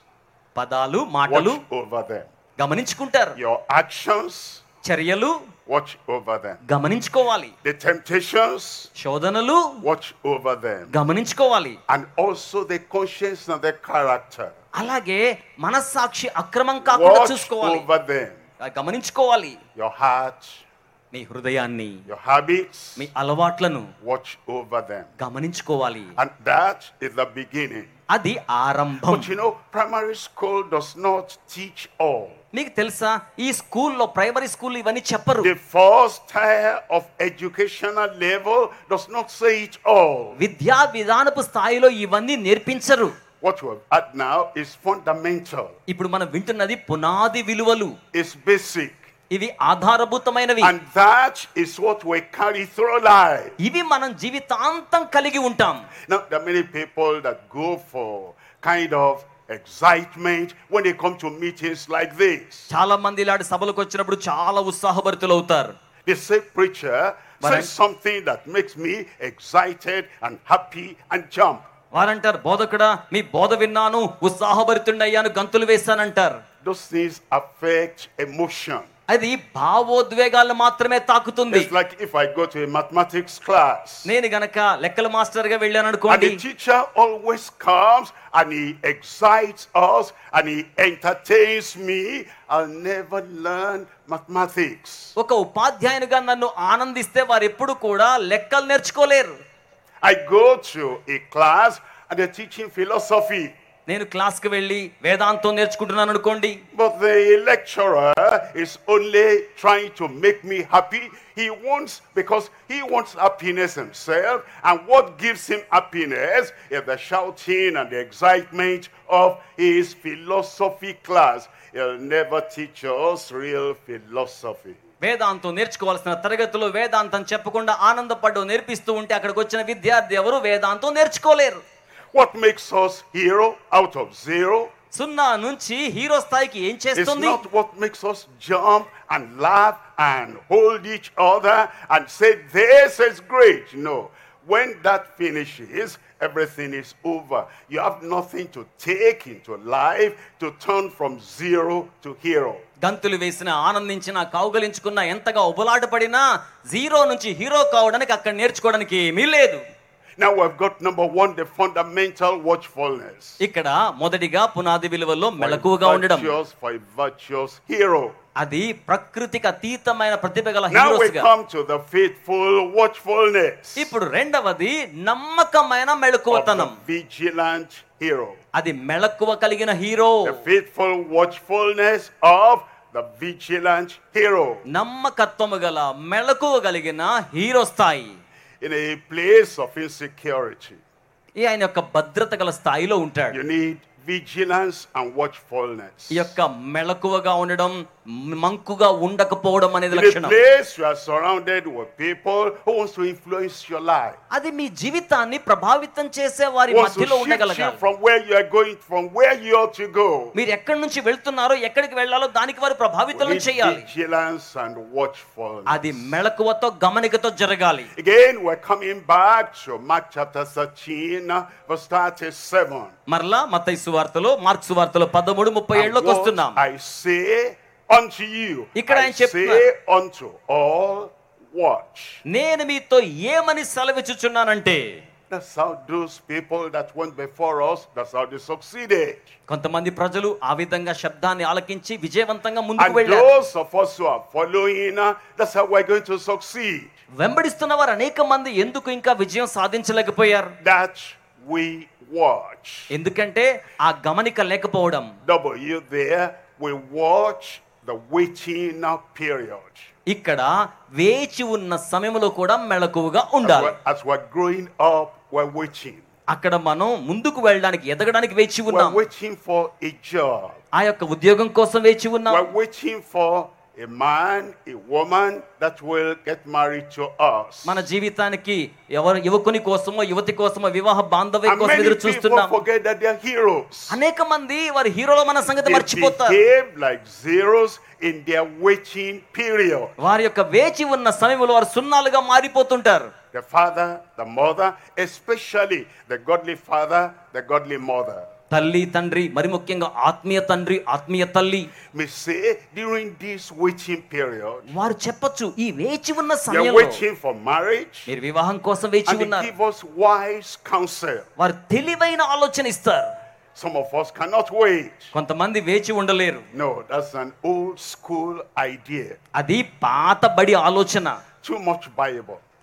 పదాలు, మాటలు watch over them. గమనించుకుంటారు. Your actions, చర్యలు watch over them. గమనించుకోవాలి. The temptations, శోధనలు watch over them. గమనించుకోవాలి. And also the conscience and the character, అలాగే మనస్సాక్షి అక్రమం కాకుండా watch చూసుకోవాలి, over them. గమనించుకోవాలి. Your heart, మీ హృదయాన్ని, your habits, మీ అలవాట్లను watch over them. గమనించుకోవాలి. And that is the beginning. అది ఆరంభం. But you know, primary school does not teach all. మీకు తెలుసా, ఈ స్కూల్లో ప్రైమరీ స్కూల్ ఇవన్నీ చెప్పరు. The first tier of educational level does not say it all. విద్యా విధానపు స్థాయిలో ఇవన్నీ నేర్పించరు. What we have at now is fundamental. ఇప్పుడు మనం వింటున్నది పునాది విలువలు. It's basic. ఇవి ఆధారభూతమైనవి. And that is what we carry through life. ఇవి మనం జీవితాంతం కలిగి ఉంటాం. Now, there are many people that go for kind of excitement when they come to meetings like this. చాలా మంది ఇలాంటి సభలకు వచ్చినప్పుడు చాలా ఉత్సాహభరితులు అవుతారు. They say, preacher, say But- something that makes me excited and happy and jump. వారంటారు, బోధకుడా మీ బోధ విన్నాను, ఉత్సాహభరితుండయ్యాను, గంతులు వేశానంటారు. Those things affect emotion. అది భావోద్వేగాలను మాత్రమే తాకుతుంది. It's like if I go to a mathematics class నేను గనక లెక్కల మాస్టర్ గా వెళ్ళాను and అనుకోండి, the teacher always comes and he excites us and he entertains me, I'll never learn mathematics. ఒక ఉపాధ్యాయునిగా నన్ను ఆనందిస్తే వారు ఎప్పుడు కూడా లెక్కలు నేర్చుకోలేరు. I go to a class and they're teaching philosophy, నేను క్లాస్ కి వెళ్ళి వేదాంతం నేర్చుకుంటున్నాను అనుకోండి, but the lecturer is only trying to make me happy. He wants, because he wants happiness himself, and what gives him happiness is the shouting and the excitement of his philosophy class. He'll never teach us real philosophy. వేదాంతం నేర్చుకోవాల్సిన తరగతిలో వేదాంతం చెప్పకుండా ఆనందపడ్డు నేర్పిస్తూ ఉంటే అక్కడికి వచ్చిన విద్యార్థి ఎవరు వేదాంతం నేర్చుకోలేరు. What makes us hero out of zero సున్నా నుంచి హీరో స్థాయికి ఏం is చేస్తుంది? not what makes us jump and laugh and hold each other and say, this is great. No. When that finishes, everything is over. You have nothing to take into life to turn from zero to hero. గంతులు వేసిన, ఆనందించిన, కౌగలించుకున్న, ఎంతగా ఉబలాట పడినా zero నుంచి hero కావడానికి అక్కడ నేర్చుకోవడానికి ఏమీ లేదు. Now we've got number one, the fundamental watchfulness. ఇక్కడ మొదటిగా పునాది విలువల్లో మెలకువగా ఉండడం. Virtuous, for a virtuous hero. అది ప్రకృతికి అతీతమైన ప్రతిభ గల Now we హీరోస్గా. come to the faithful watchfulness ఇప్పుడు రెండవది నమ్మకమైన మెలకువతనం. of the vigilant hero. అది మెలకువ కలిగిన hero. The faithful watchfulness of the vigilant hero. నమ్మకత్వము గల మెలకువ కలిగిన హీరో స్థాయి. In a place of insecurity, ఈ ఆయన యొక్క భద్రత గల స్థాయిలో ఉంటాడు. you need vigilance and watchfulness. ఈ యొక్క మెలకువగా ఉండడం, మంకుగా ఉండకపోవడం అనేది In a లక్షణం. place you are surrounded with people who wants to influence your life, అది మీ జీవితాన్ని ప్రభావితం చేసే వారి wants to మధ్యలో shift you ఉండగలగాలి. from where you are going, from where you ought to go. మీరు ఎక్కడి నుంచి వెళ్తున్నారో, ఎక్కడికి వెళ్ళాలో దానికి వారు We ప్రభావితం need చేయాలి. vigilance and watchfulness. అది మెలకువతో, గమనికతో జరగాలి. Again, we're coming back to Mark chapter thirteen, verse thirty-seven. మరలా మత్తయి సువార్తలో, మార్కు సువార్తలో పదమూడు ముప్పై And ఏడులోకి what వస్తున్నాం. I say unto you, ఇక్కడ I ఆయన say చెప్తున్నారు. unto all, watch. నేను మీతో ఏమని సెలవిచ్చుచున్నానంటే, That's how those people that went before us, that's how they succeeded. కొంతమంది ప్రజలు ఆ విధంగా శబ్దాన్ని ఆలకించి విజయవంతంగా ముందుకు And వెళ్ళారు. those of us who are following, uh, that's how we're going to succeed. వెంబడిస్తున్న వారు అనేక మంది ఎందుకు ఇంకా విజయం సాధించలేకపోయారు? That we watch. ఎందుకంటే ఆ గమనిక లేకపోవడం. W there, we watch the waiting period. ఇక్కడ వేచి ఉన్న సమయంలో కూడా మెలకువగా As ఉండాలి. we're, as we're growing up, we're waiting. అక్కడ మనం ముందుకు వెళ్ళడానికి, ఎదగడానికి వేచి We're ఉన్నాం. waiting for a job. ఆ యొక్క ఉద్యోగం కోసం వేచి ఉన్నాం. We're waiting for a man, a woman that will get married to us. మన జీవితానికి ఎవరు యువకుని కోసమో, యువతి కోసమో, వివాహ బాంధవ్యం And కోసం many ఎదురు people చూస్తున్నాం. forget that they're heroes. అనేక మంది వారి హీరోల మన సంగతి They మర్చిపోతారు. behave like zeros in their waiting period. వారి యొక్క వేచి ఉన్న సమయంలో వారు సున్నాలుగా మారిపోతుంటారు. The father, the mother, especially the godly father, the godly mother, తల్లి, తండ్రి, మరి ముఖ్యంగా ఆత్మీయ తండ్రి, ఆత్మీయ తల్లి may say during this waiting period, వారు చెప్పొచ్చు, ఈ వేచి ఉన్న you're సమయంలో waiting for marriage, మీరు వివాహం కోసం వేచి and they ఉన్నారు. give us wise counsel. వారు తెలివైన ఆలోచన ఇస్తారు. Some of us cannot wait. కొంతమంది వేచి ఉండలేరు. No, that's an old school idea. అది పాత బడి ఆలోచన. Too much Bible.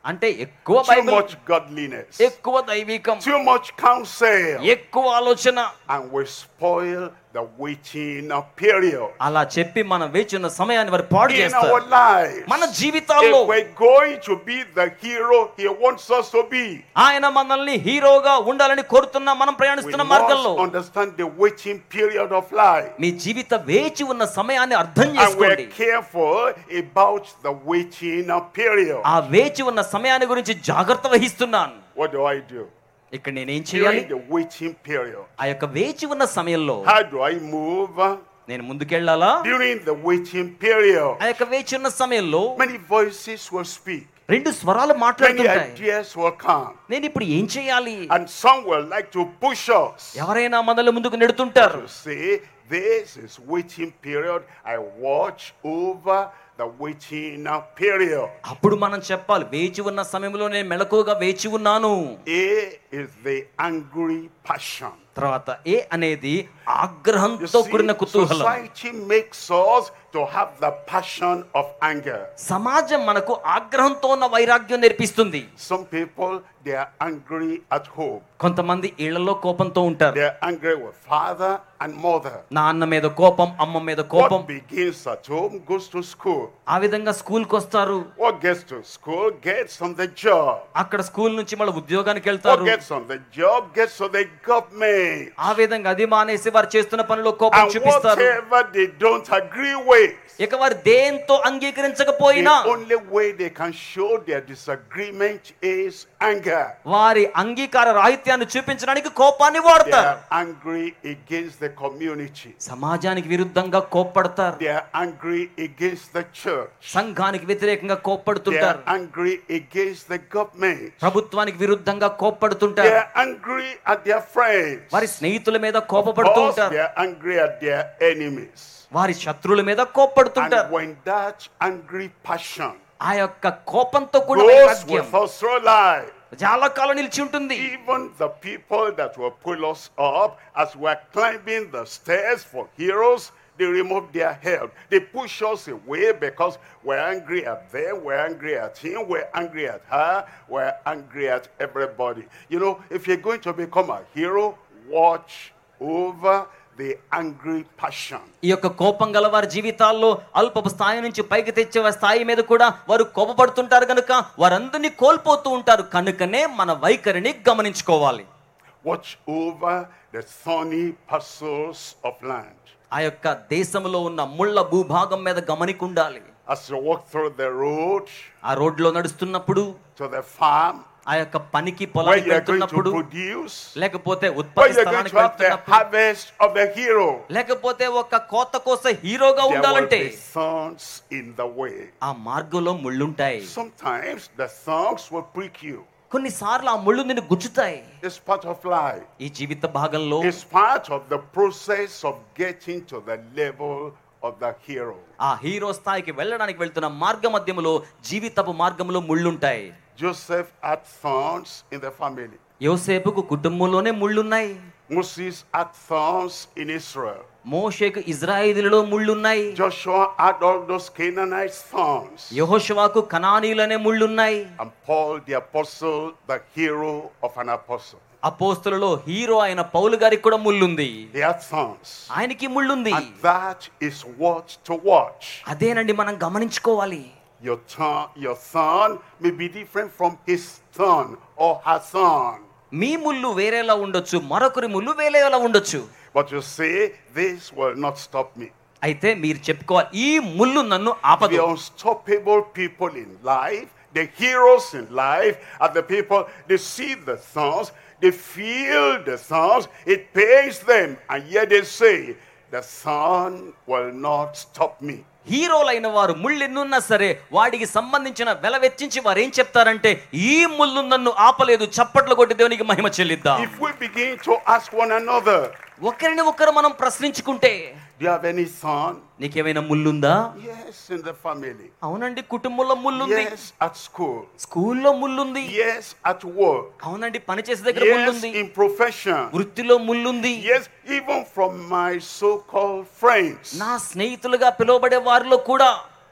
అంటే ఎక్కువ Too బైబిల్, much godliness. ఎక్కువ దైవికం, Too much counsel. ఎక్కువ ఆలోచన. And we spoil the waiting period. అలా చెప్పి మనం వేచి ఉన్న సమయాన్ని వారు పాడు In చేస్తారు. our lives, మన జీవితాల్లో if we're going to be the hero He wants us to be, ఆయన మనల్ని హీరోగా ఉండాలని కోరుతున్న మనం we ప్రయాణిస్తున్న must మార్గంలో understand the waiting period of life. మీ జీవిత వేచి ఉన్న సమయాన్ని అర్థం And చేసుకోండి. we're careful about the waiting period. ఆ వేచి ఉన్న సమయాన్ని గురించి జాగ్రత్త వహిస్తున్నాను. What do I do ఇక్కడ నేనేం చేయాలి? during the waiting period? ఆ యొక్క వేచి ఉన్న సమయంలో How do I move నేను ముందుకెళ్ళాలా? during the waiting period? ఆ యొక్క వేచి ఉన్న సమయంలో Many voices will speak. రెండు స్వరాలు Many మాట్లాడుతుంటాయి. ideas will come. నేను ఇప్పుడు ఏం చేయాలి? And some will like to push us ఎవరైనా మనల్ని ముందుకు నెడుతుంటారు. to say, this is waiting period. I watch over the waiting period. అప్పుడు మనం చెప్పాలి, వేచి ఉన్న సమయంలో నేను మెలకువగా వేచి ఉన్నాను. A is the angry passion. తర్వాత ఏ అనేది ఆగ్రహంతో You see, కూడిన కుతూహలం. society makes us to have the passion of anger. సమాజం మనకు ఆగ్రహంతో ఉన్న వైరాగ్యం నేర్పిస్తుంది. Some people, they are angry at home. కొంతమంది ఇళ్లలో కోపంతో ఉంటారు. They are angry with father and mother. నాన్న మీద కోపం, అమ్మ మీద కోపం. What begins at home goes to school. ఆ విధంగా స్కూల్ కి వస్తారు. What gets to school gets on the job. అక్కడ స్కూల్ నుంచి మళ్ళీ ఉద్యోగానికి What వెళ్తారు. gets on the job gets to the government. ఆ విధంగా అది మానేసి వారు చేస్తున్న పనిలో కోపం And చూపిస్తారు. whatever they don't agree with, ఇక వారు దేంతో అంగీకరించకపోయినా the only way they can show their disagreement is anger. వారి అంగీకార రాహిత్యాన్ని చూపించడానికి కోపాన్ని They వాడతారు. are angry against the community. సమాజానికి విరుద్ధంగా కోప్పడతారు. They are angry against the church. సంఘానికి వ్యతిరేకంగా They are కోప్పడుతుంటారు. angry against the government. ప్రభుత్వానికి విరుద్ధంగా They కోప్పడుతుంటారు. are angry at their friends. వారి స్నేహితుల మీద కోపపడుతూ Because ఉంటారు. they are angry at their enemies. వారి శత్రువుల మీద కోప్పడుతుంటారు. And when that angry passion ఆ యొక్క కోపంతో కూడిన goes వైరాగ్యం with us through life, చాలా కాలం నిలిచి ఉంటుంది. even the people that will pull us up as we're climbing the stairs for heroes, they remove their help. They push us away because we're angry at them, we're angry at him, we're angry at her, we're angry at everybody. You know, if you're going to become a hero, watch over the angry passion. ఈ యొక్క కోపం గల వారి జీవితాల్లో అల్పపు స్థాయి నుంచి పైకి తెచ్చే స్థాయి మీద కూడా వారు కోపపడుతుంటారు కనుక వారందరినీ కోల్పోతూ ఉంటారు. కనుకనే మన వైఖరిని గమనించుకోవాలి. Watch over the thorny parcels of land. ఆ యొక్క దేశంలో ఉన్న ముళ్ళ భూభాగం మీద గమనిక ఉండాలి. As you walk through the road ఆ రోడ్లో నడుస్తున్నప్పుడు, to the farm, ఆ యొక్క పనికి where పొలానికి you are going to వెళ్తున్నప్పుడు, produce, లేకపోతే where ఉత్పత్తి you are going స్థలానికి to have the వెళ్తున్నప్పుడు, harvest of the hero, లేకపోతే ఒక కోత కోస హీరోగా there will ఉండాలంటే be thorns in the way. ఆ మార్గంలో ముళ్ళుంటాయి. Sometimes the thorns will prick you. కొన్నిసార్లు ఆ ముళ్ళు నిన్ను గుచ్చుతాయి. It's part of life. ఈ జీవిత భాగంలో It's part of the process of getting to the level of the hero. ఆ హీరో స్థాయికి వెళ్ళడానికి వెళ్తున్న మార్గ మధ్యములో జీవితపు మార్గంలో ముళ్ళుంటాయి. Joseph had thorns in the family. యోసేపుకు కుటుంబంలోనే ముళ్ళున్నాయి. Moses had thorns in Israel. మోషేకు ఇజ్రాయేలులో ముళ్ళున్నాయి. Joshua had all those Canaanite thorns. యెహోషువకు కనానీయులనే ముళ్ళున్నాయి. And Paul the apostle, the hero of an apostle, అపోస్తలులో హీరో అయిన పౌలు గారికి కూడా ముళ్ళుంది. he had thorns. ఆయనకి ముళ్ళుంది. And that is what to watch. అదేనండి మనం గమనించుకోవాలి. Your thorn, your thorn may be different from his thorn or her thorn. మీ ముళ్ళు వేరేలా ఉండొచ్చు, మరొకరి ముళ్ళు వేరేలా ఉండొచ్చు. But you say, this will not stop me. అయితే మీరు చెప్పుకోవాలి, ఈ ముళ్ళు నన్ను ఆపదు. The unstoppable people in life, the heroes in life, are the people, they see the thorns, they feel the thorns, it pains them, and yet they say, the thorn will not stop me. హీరోలైన వారు ముళ్ళెన్నున్నా సరే వాడికి సంబంధించిన వెల వెచ్చించి వారు ఏం చెప్తారంటే, ఈ ముళ్ళు నన్ను ఆపలేదు, చప్పట్లు కొట్టి దేవునికి మహిమ చెల్లిద్దాం. If we begin to ask one another, ఒకరిని ఒకరు మనం ప్రశ్నించుకుంటే, do you have any thorn? నీకేమైనా ముళ్ళుందా? Yes, in the family. అవునండి, కుటుంబంలో ముళ్ళుంది. Yes, at school. స్కూల్లో ముళ్ళుంది. Yes, at work. అవునండి, పనిచేసే దగ్గర Yes, ముళ్ళుంది. in profession. వృత్తిలో ముళ్ళుంది. Yes, even from my so-called friends. నా స్నేహితులుగా పిలువబడే వారిలో కూడా.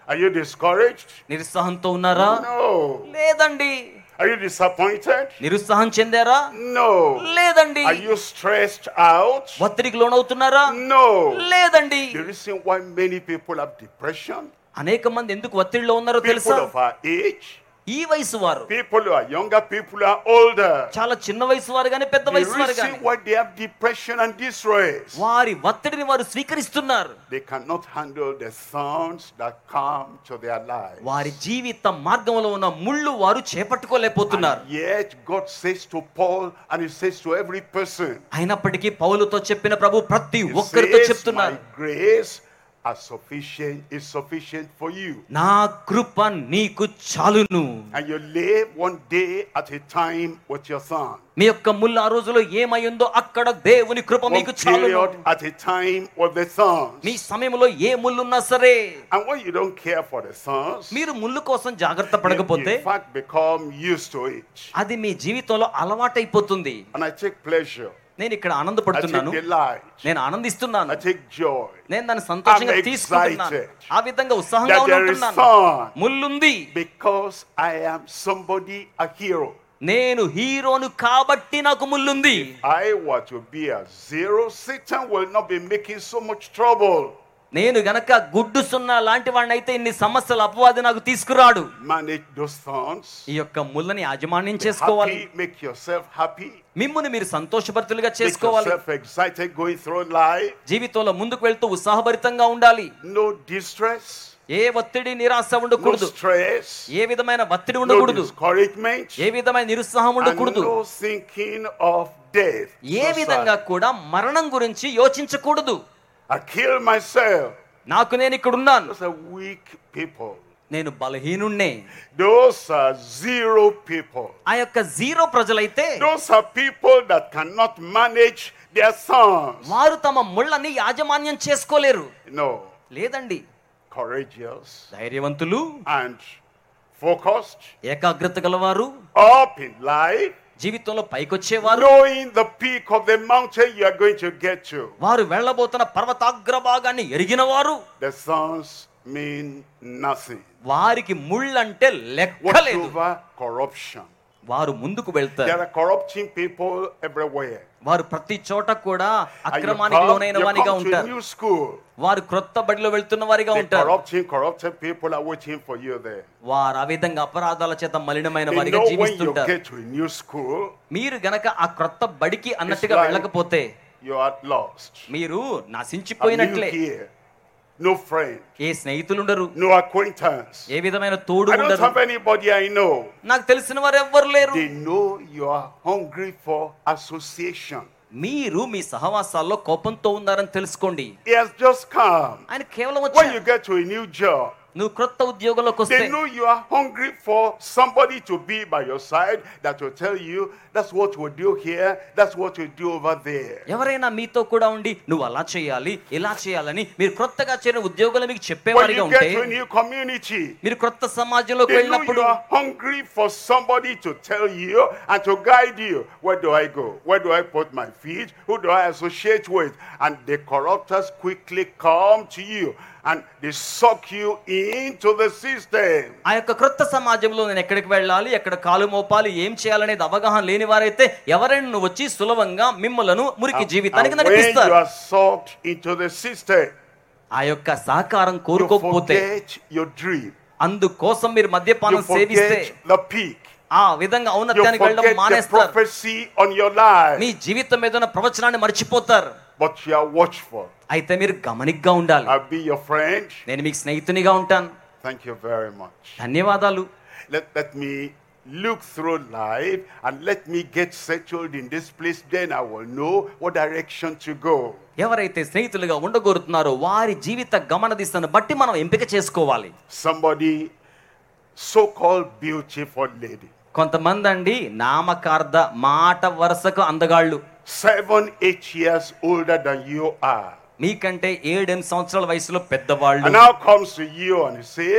Are you discouraged? నిరుత్సాహంతో ఉన్నారా? No. లేదండి. Are you disappointed? నిరుత్సాహం చెందారా? No. లేదండి. Are you stressed out? ఒత్తిడికి లోనవుతున్నారా? No. లేదండి. The reason why many people have depression, అనేక మంది ఎందుకు ఒత్తిడిలో ఉన్నారో people తెలుసా? of our age, ఈ వయసు వారు, people who are younger, people who are older, చాలా చిన్న వయసు వారు గాని పెద్ద the వయసు వారు reason గాని why they have depression and distress, వారి ఒత్తిడిని వారు స్వీకరిస్తున్నారు. they cannot handle the thorns that come to their lives. వారి జీవిత మార్గంలో ఉన్న ముళ్ళు వారు చేపట్టుకోలేకపోతున్నారు. And yet God says to Paul, and he says to every person, అయినప్పటికీ పౌలుతో చెప్పిన ప్రభు ప్రతి he ఒక్కరితో says, my చెప్తున్నారు, grace are sufficient, is sufficient for you. నా కృప నీకు చాలును. And you live one day at a time with your son. మీ యొక్క ముళ్ళు ఆ రోజులో ఏమైందో అక్కడ దేవుని కృప One మీకు చాలును. period at a time with the sons. మీ సమయంలో ఏ ముళ్ళున్నా సరే, And when you don't care for the sons, మీరు ముళ్ళు కోసం జాగ్రత్త you పడకపోతే in fact become used to it. అది మీ జీవితంలో అలవాటైపోతుంది. And I take pleasure. నేను ఇక్కడ I ఆనందపడుతున్నాను, take delight. నేను ఆనందిస్తున్నాను, I take joy. నేను దాన్ని సంతోషంగా I'm తీసుకుంటున్నాను. excited ఆ విధంగా ఉత్సాహంగా that there is ఉంటున్నాను. son. ముల్లుంది Because I am somebody, a hero. నేను హీరోను కాబట్టి నాకు ముల్లుంది. I were to be a zero, Satan will not be making so much trouble. నేను గనక గుడ్డు సున్నా లాంటి వాడిని అయితే ఇన్ని సమస్యలు అపవాది నాకు తీసుకురాడు. Manage those thorns. ఈ యొక్క ముళ్ళని యాజమాన్యం Be చేసుకోవాలి. happy, make yourself happy. మిమ్ముని మీరు సంతోషభరితులుగా Make చేసుకోవాలి. yourself excited going through life. జీవితంలో ముందుకు వెళ్తూ ఉత్సాహభరితంగా ఉండాలి. No distress, ఏ ఒత్తిడి నిరాశ no ఉండకూడదు. stress, ఏ విధమైన ఒత్తిడి no ఉండకూడదు. discouragement, ఏ విధమైన నిరుత్సాహం and ఉండకూడదు. no thinking of death. ఏ విధంగా కూడా మరణం గురించి యోచించకూడదు. I kill myself. నాకు నేను ఇక్కడ ఉన్నాను, Those are weak people. నేను బలహీనుణ్ణే. Those are zero people. ఆ యొక్క జీరో ప్రజలైతే Those are people that cannot manage their sons. వారు తమ ముళ్ళని యాజమాన్యం చేసుకోలేరు. No, లేదండి, courageous ధైర్యవంతులు, and focused, ఏకాగ్రత గలవారు, up in life, జీవితంలో పైకొచ్చేవారు, knowing the peak of the mountain you are going to get to. వారు వెళ్ళబోతున్న పర్వతాగ్రభాగాన్ని ఎరిగిన వారు. The sons mean nothing. వారికి ముళ్ళంటే లెక్కలేదు. Whatever corruption. వారు ముందుకు There వెళ్తారు. are corrupting people everywhere. వారు ప్రతి చోట కూడా And you అక్రమానికి come, లోనైన you వారిగా come to a ఉంటారు. new school. వారు క్రొత్త బడిలో వెళ్తున్న వారిగా The ఉంటారు. corrupting, corrupted people are waiting for you there. వారు ఆ విధంగా అపరాధాల చేత మలినమైన They వారిగా know when you జీవిస్తుంటారు. get to a new school, మీరు గనక ఆ క్రొత్త బడికి అన్నట్టుగా like- వెళ్ళకపోతే you are lost. మీరు I'm new నశించిపోయినట్లే. here. No friend. ఏ స్నేహితులు ఉండరు, No acquaintance. ఏ విధమైన తోడు I don't ఉండరు. have anybody I know. నాకు తెలిసిన వారు ఎవ్వరు లేరు. They know you are hungry for association. మీరు మీ సహవాసాల్లో కోపంతో ఉన్నారని తెలుసుకోండి. He has just come. ఆయన కేవలం When వచ్చాడు. you get to a new job, నువ్వు క్రొత్త ఉద్యోగంలోకి వస్తే they know you are hungry for somebody to be by your side that will tell you that's what we do here, that's what we do over there. ఎవరైనా మీతో కూడా ఉండి నువ్వు అలా చేయాలి ఇలా చేయాలని మీరు క్రొత్తగా చేరిన ఉద్యోగులు మీకు When చెప్పేవారిగా you get ఉంటే, to a new community, మీరు క్రొత్త సమాజంలోకి they know వెళ్ళినప్పుడు you are hungry for somebody to tell you and to guide you. Where do I go? Where do I put my feet? Who do I associate with? And the corruptors quickly come to you and they suck you into the system. ఆ యొక్క క్రొత్త సమాజంలో నేను ఎక్కడికి వెళ్ళాలి, ఎక్కడ కాలు మోపాలి, ఏం చేయాలనేది అవగాహన లేని వారైతే ఎవరైనా నువ్వు వచ్చి సులభంగా మిమ్మలను మురికి జీవితానికి And when you నడిపిస్తారు. are sucked into the system, ఆ యొక్క సహకారం you కోరుకోకపోతే, forget your dream. అందుకోసం మీరు You మద్యపానం సేవిస్తే forget the peak. ఆ విధంగా You ఔన్నత్యానికి వెళ్ళడం forget the మానేస్తారు. prophecy on your life. మీ జీవితం మీద ఉన్న ప్రవచనాన్ని మర్చిపోతారు. But you are watchful. అయితే మీరు గమనిగ్గా ఉండాలి. I'll be your friend. నేను మీకు స్నేహితునిగా ఉంటాను. Thank you very much. ధన్యవాదాలు. Let, let me look through life and let me get settled in this place. Then I will know what direction to go. ఎవరైతే స్నేహితులుగా ఉండగోరుతున్నారో వారి జీవిత గమన దిశను బట్టి మనం ఎంపిక చేసుకోవాలి. Somebody so-called beautiful lady. కొంతమంది అండి నామకార్థ మాట వరుసకు అందగాళ్ళు, Seven, eight years older than you are. మీకంటే ఏడెనిమిది సంవత్సరాల వయసులో పెద్దవాళ్ళు. And now comes to you and he says,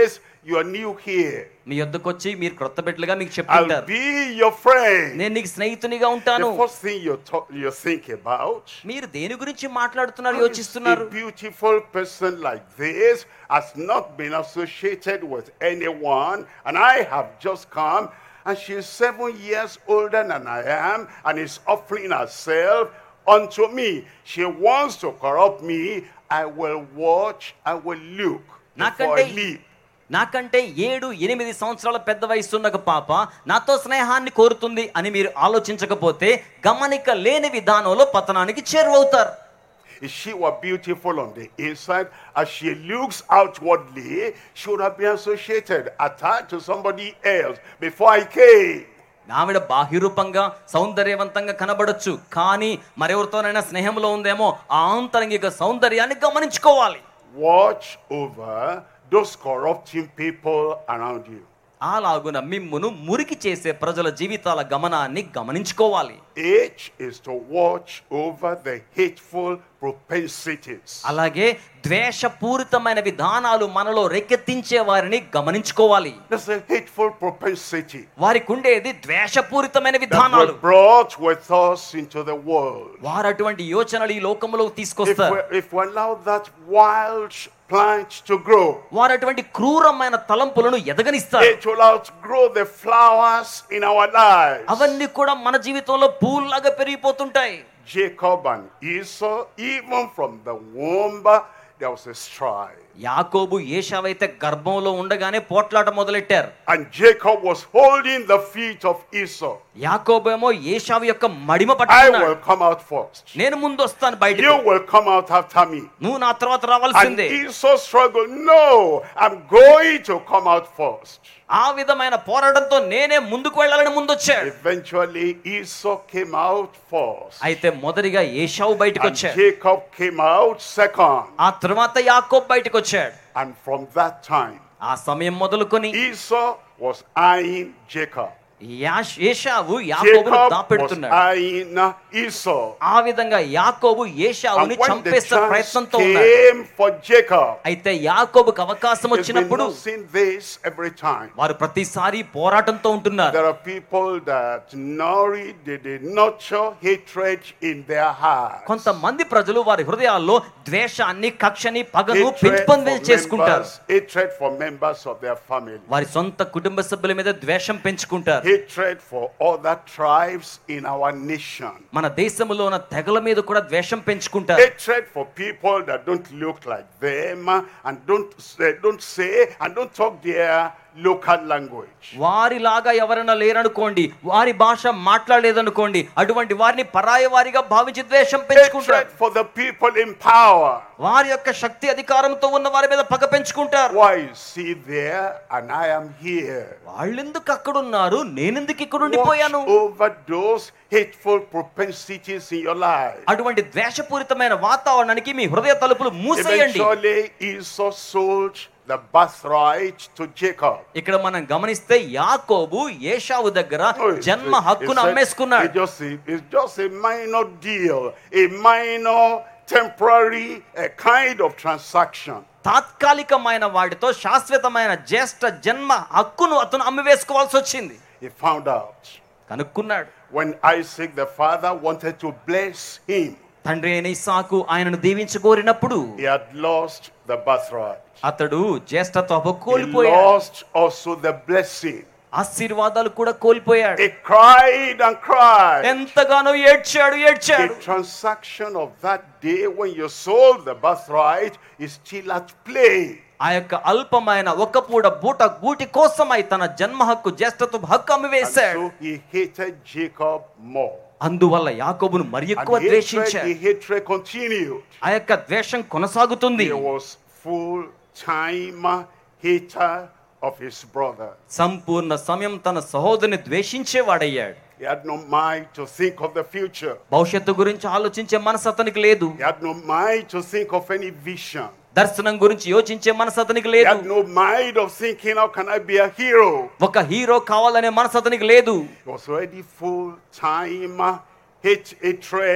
you are new here. మీ యొద్దకు వచ్చి మీరు క్రొత్త బిడ్డలుగా మీకు I'll చెప్తుంటారు, be your friend. నేను నీకు స్నేహితునిగా ఉంటాను. The first thing you talk, you think about, మీరు దేని గురించి మాట్లాడుతున్నారు, how is యోచిస్తున్నారు? a beautiful person like this has not been associated with anyone, and I have just come, and she is seven years older than I am, and is offering herself unto me. She wants to corrupt me. I will watch, I will look before I leave. నాకంటే ఏడు ఎనిమిది సంవత్సరాల పెద్ద వయసున్న ఒక పాప నాతో స్నేహాన్ని కోరుతుంది అని మీరు ఆలోచించకపోతే గమనిక లేని విధానంలో పతనానికి చేరువవుతారు. If she were beautiful on the inside, as she looks outwardly, she would have been associated, attached to somebody else before I came. ఆవిడ బాహ్యరూపంగా సౌందర్యవంతంగా కనబడొచ్చు, కానీ మరెవరితోనైనా స్నేహంలో ఉందేమో ఆ ఆంతరంగిక సౌందర్యాన్ని గమనించుకోవాలి. Watch over those corrupting people around you. అలాగున మిమ్మును మురికి చేసే ప్రజల జీవితాల గమనాన్ని గమనించుకోవాలి. H is to watch over the hateful propensities. అలాగే ద్వేషపూరితమైన విధానాలు మనలో రేకెత్తించే వారిని గమనించుకోవాలి. There's a hateful propensity వారికి ఉండేది ద్వేషపూరితమైన విధానాలు. that were brought with us into the world. వారు అటువంటి యోచనలు ఈ లోకంలోకి If తీసుకొస్తారు. we, if we allow that wild plant to grow, వారు అటువంటి క్రూరమైన తలంపులను ఎదగనిస్తారు. it will outgrow the flowers in our lives. అవన్నీ కూడా మన జీవితంలో పూల్లాగా పెరిగిపోతుంటాయి. Jacob and Esau, even from the womb, there was a strife. యాకోబు ఏశావైతే గర్భంలో ఉండగానే పోట్లాట మొదలెట్టారు. And Jacob was holding the feet of Esau. యాకోబు ఏమో ఏశావు యొక్క మడిమ I పట్టుకున్నాడు. will come out first. నేను ముందు వస్తాను బయటికి, You will come out after me. నువ్వు నా తర్వాత And రావాల్సిందే. Esau struggled. No, I'm going to come out first. ఆ విధమైన పోరాటంతో నేనే ముందుకు వెళ్ళాలని ముందొచ్చాడు. Eventually, Esau came out first. అయితే మొదటిగా ఏశావు బయటకు And వచ్చాడు, Jacob came out second. ఆ తర్వాత యాకోబు బయటకు వచ్చాడు. And from that time, ఆ సమయం మొదలుకొని Esau was eyeing Jacob. యాష్ ఏశావు యాకోబును Jacob was దాపెడుతున్నాడు. eyeing Esau. ఆ విధంగా యాకోబు ఏశావుని And when the చంపేసే chance ప్రయత్నంతో ఉన్నాడు. came for Jacob, అయితే యాకోబుకు అవకాశం he's been వచ్చినప్పుడు losing this every time. వారు ప్రతిసారి పోరాటంతో ఉంటున్నారు. There are people that nourish, they, they nurture hatred in their hearts. కొంతమంది ప్రజలు వారి హృదయాల్లో ద్వేషాన్ని, కక్షని, పగను Hatred for పెంచుకొని చేసుకుంటారు. members, hatred for members of their family. వారి సొంత కుటుంబ సభ్యుల మీద ద్వేషం పెంచుకుంటారు. Hatred for other tribes in our nation. మన దేశంలో ఉన్న తెగల మీద కూడా ద్వేషం పెంచుకుంటారు. Hatred for people that don't look like them and don't say, don't say and don't talk their local language. వారిలాగా ఎవరైనా లేరనుకోండి, వారి భాష మాట్లాడలేదనుకోండి, అటువంటి వారిని పరాయ వారిగా భావించి ద్వేషం పెంచుకుంటారు. Hatred for the people in power. వారి యొక్క శక్తి అధికారంతో ఉన్న వారి మీద పగ పెంచుకుంటారు. Why is he there and I am here? వాళ్ళెందుకు అక్కడ ఉన్నారు, నేనెందుకు ఇక్కడ Watch ఉండిపోయాను? over those hateful propensities in your life. అటువంటి ద్వేషపూరితమైన వాతావరణానికి మీ హృదయ తలుపులు మూసేయండి. Eventually Esau sold the birthright to Jacob. ఇక్కడ మనం గమనిస్తే యాకోబు ఏశావు దగ్గర No, it's- జన్మ it's- హక్కును it's a- అమ్మేసుకున్నాడు. It's just a, it's just a minor deal, a minor temporary a kind of transaction. తాత్కాలికమైన వాటితో శాశ్వతమైన జ్యేష్ఠ జన్మ హక్కును అతను అమ్మివేసుకోవాల్సి వచ్చింది. He found out కనుక్కున్నాడు. when Isaac the father wanted to bless him, తండ్రి అయిన ఇస్సాకు ఆయనను దీవించగోరినప్పుడు he had lost the birthright. అతడు జ్యేష్ఠత్వ హక్కు He కోల్పోయాడు. lost also the blessing. ఆశీర్వాదాలు కూడా కోల్పోయాడు. He cried and cried. ఎంతగానో ఏడ్చాడు ఏడ్చాడు. The transaction of that day when you sold the birthright is still at play. ఆ యొక్క అల్పమైన ఒక పూట బూట బూటి కోసమై తన జన్మ హక్కు జ్యేష్ఠత్వ హక్కు And అమ్మివేశాడు. so he hated Jacob more. అందువల్ల యాకోబును మరి ఎక్కువ And hatred, ద్వేషించాడు. the hatred continued. ఆ యొక్క ద్వేషం కొనసాగుతుంది. He was full time hater of his brother. సంపూర్ణ సమయం తన సహోదరుని ద్వేషించేవాడయ్యాడు. He had no mind to think of the future. భవిష్యత్తు గురించి ఆలోచించే మనసు అతనికి లేదు. He had no mind to think of any vision. దర్శనం గురించి యోచించే మనసు అతనికి He లేదు. had no mind of thinking, how can I be a hero? ఒక హీరో కావాలనే మనసు అతనికి లేదు. He was already full time hate, hatred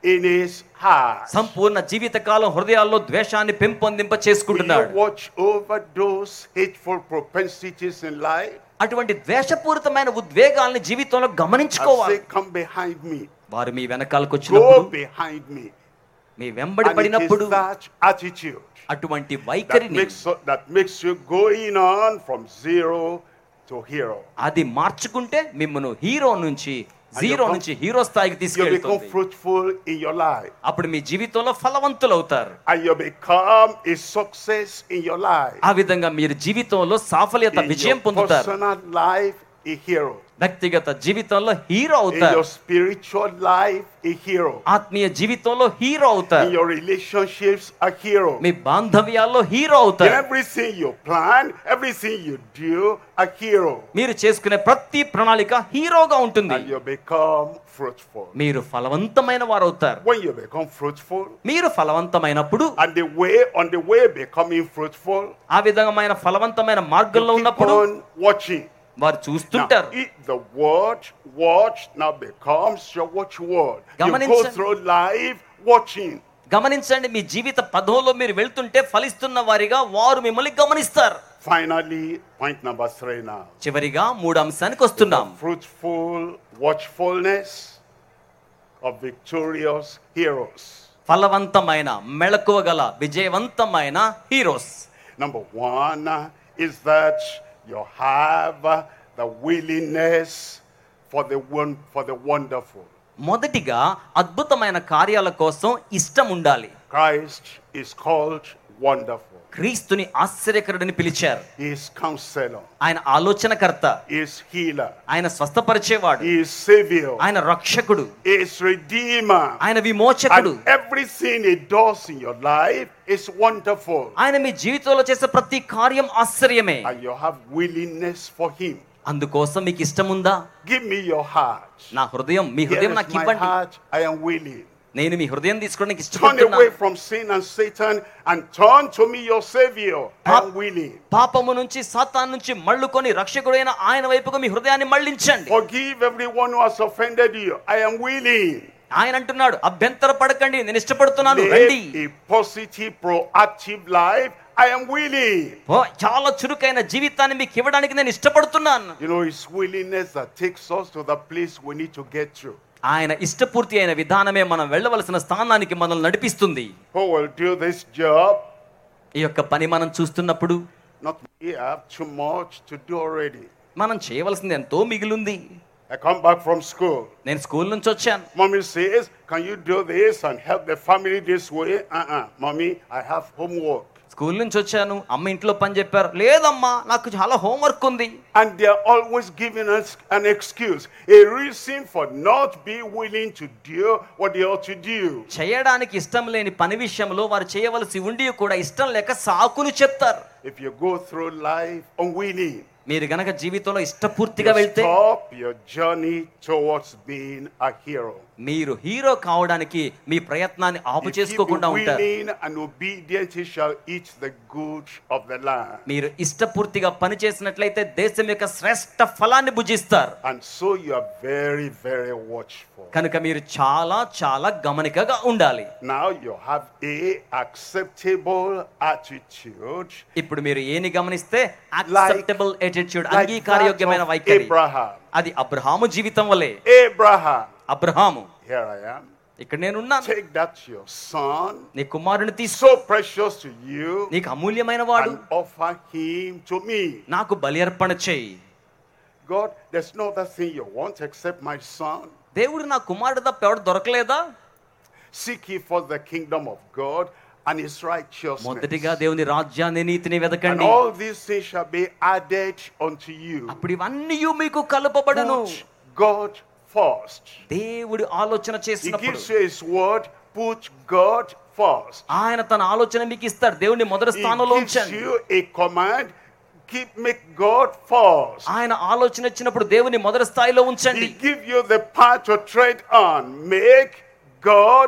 in his heart. సంపూర్ణ జీవితకాలం హృదయాల్లో ద్వేషాన్ని పెంపొందింప Will చేసుకుంటున్నాడు. you watch over those hateful propensities in life? అటువంటి ద్వేషపూరితమైన ఉద్వేగాల్ని జీవితంలో I గమనించుకోవాలి. say, come behind me. వారు మీ వెనకాలకు Go వచ్చినప్పుడు, behind me. మీ వెంబడి And it పడినప్పుడు is that attitude అటువంటి that వైఖరిని makes, that makes you going on from zero to hero. అది మార్చుకుంటే మిమ్మల్ని హీరో నుంచి జీరో నుంచి హీరో స్థాయికి You become తీసుకెళ్తుంది. fruitful in your life. అప్పుడు మీ జీవితంలో ఫలవంతులు అవుతారు. And you become a success in your life. ఆ విధంగా మీరు జీవితంలో సాఫల్యత In విజయం your పొందుతారు. personal life, a hero. వ్యక్తిగత జీవితంలో హీరో In అవుతారు. your spiritual life, a hero. ఆత్మీయ జీవితంలో హీరో In అవుతారు. your relationships, a hero. మీ బాంధవ్యాల్లో హీరో In అవుతారు. everything you plan, everything you do, a hero. మీరు చేసుకునే ప్రతి ప్రణాళిక హీరోగా ఉంటుంది. And you become fruitful. మీరు ఫలవంతమైన వారు అవుతారు. When you become fruitful, మీరు ఫలవంతమైనప్పుడు, and the way on the way becoming fruitful, ఆ విధమైన ఫలవంతమైన మార్గంలో you keep ఉన్నప్పుడు on watching. వారు Now, చూస్తుంటారు. it, the watch, watch now becomes your watchword. You go గమనించండి. through life watching. గమనించండి, మీ జీవిత పదంలో మీరు వెళ్తుంటే ఫలిస్తున్న వారిగా వారు మిమ్మల్ని గమనిస్తారు. Finally, point number three now. చివరిగా మూడు అంశానికి వస్తున్నాం. Fruitful watchfulness of victorious heroes. ఫలవంతమైన మెళకువ గల విజయవంతమైన heroes. Number one uh, is that you have uh, the willingness for the one for the wonderful. మొదటిగా అద్భుతమైన కార్యాల కోసం ఇష్టం ఉండాలి. Christ is called wonderful. క్రీస్తుని ఆశ్చర్యకరుడని పిలిచారు. He is counselor. ఆయన ఆలోచనకర్త, He is healer. ఆయన స్వస్థపరిచేవాడు, He is savior. ఆయన రక్షకుడు, He is redeemer. ఆయన విమోచకుడు. And everything he does in your life is wonderful. ఆయన మీ జీవితంలో చేసే ప్రతి కార్యం ఆశ్చర్యమే. And you have willingness for him. అందుకోసం మీకు ఇష్టం ఉందా? Give me your heart. నా హృదయం, మీ Here హృదయం is నాకు my ఇవ్వండి. heart. I am willing. నేను మీ హృదయం తీసుకోవడానికి Turn ఇష్టపడుతున్నాను. away from sin and Satan and turn to me your savior. I am willing. పాపము నుంచి సాతాను నుంచి మళ్ళుకొని రక్షకుడైన ఆయన వైపుకు మీ హృదయాన్ని మళ్ళించండి. Forgive everyone who has offended you. I am willing. ఆయన అంటున్నాడు, అభ్యంతర పడకండి, నేను ఇష్టపడుతున్నాను, రండి. Live a positive, proactive life. I am willing. ఓ, చాలా చురుకైన జీవితాన్ని మీకు ఇవ్వడానికి నేను ఇష్టపడుతున్నాను. You know, it's willingness that takes us to the place we need to get to. ఆయన ఇష్టపూర్తి అయిన విధానమే మనం వెళ్ళవలసిన స్థానానికి మనల్ని నడిపిస్తుంది. Who will do this job? ఈ యొక్క పని మనం చూస్తున్నప్పుడు Not me. I have too much to do already. మనం చేయవలసింది ఎంతో మిగిలింది. I come back from school. నేను స్కూల్ నుంచి వచ్చాను. Mommy says, can you do this and help the family this way? Uh-uh. Mommy, I have homework. School నుంచి వచ్చాను, అమ్మ ఇంట్లో పని చెప్పారు. లేదమ్మా, నాకు చాలా హోంవర్క్ ఉంది. And they are always giving us an excuse, a reason for not being willing to do what they ought to do. చేయడానికి ఇష్టం లేని పని విషయంలో వారు చేయవలసి ఉండి కూడా ఇష్టం లేక సాకులు చెప్తారు. If you go through life unwilling, మీరు గనక జీవితంలో ఇష్టపూర్తిగా you వెళ్తే stop your journey towards being a hero. మీరు హీరో కావడానికి మీ ప్రయత్నాన్ని ఆపు If you be చేసుకోకుండా ఉంటారు. willing and obedient, you shall eat the good of the land. మీరు ఇష్టపూర్తిగా పని చేసినట్లయితే దేశం యొక్క శ్రేష్ఠ ఫలాన్ని భుజిస్తారు. And so you are very, very watchful. కనుక మీరు చాలా చాలా గమనికగా ఉండాలి. Now you have a acceptable attitude. ఇప్పుడు మీరు ఏని గమనిస్తే Like- యాక్సెప్టబుల్ యాటిట్యూడ్, Like అంగీకారయోగ్యమైన that of వైఖరి. Abraham. అది అబ్రహాము జీవితం వలె. Abraham, Abraham, here I am. ఇక్కడ నేనున్నాను. Take that your son, నీ కుమారుని తీసుకో, so precious to you, నీకు అమూల్యమైన వాడు, and offer him to me. నాకు బలి అర్పణ చేయి. God, there's no other thing you want except my son. దేవుడు నా కుమారుడు తప్ప ఎవడు దొరకలేదా? Seek ye for the kingdom of God and his righteousness. మొదటిగా దేవుని రాజ్యాన్ని నీతిని And వెదకండి, all these things shall be added unto you. అప్పుడు ఇవన్నీ మీకు కలుపబడును. Put God first. దేవుడు ఆలోచన He చేసినప్పుడు gives you his word, put God first. ఆయన తన ఆలోచన మీకు ఇస్తాడు. దేవుని మొదటి He స్థానంలో gives ఉంచండి. you a command, keep make God first. ఆయన ఆలోచన ఇచ్చినప్పుడు దేవుని మొదటి స్థాయిలో ఉంచండి. He give you the path to tread on, make God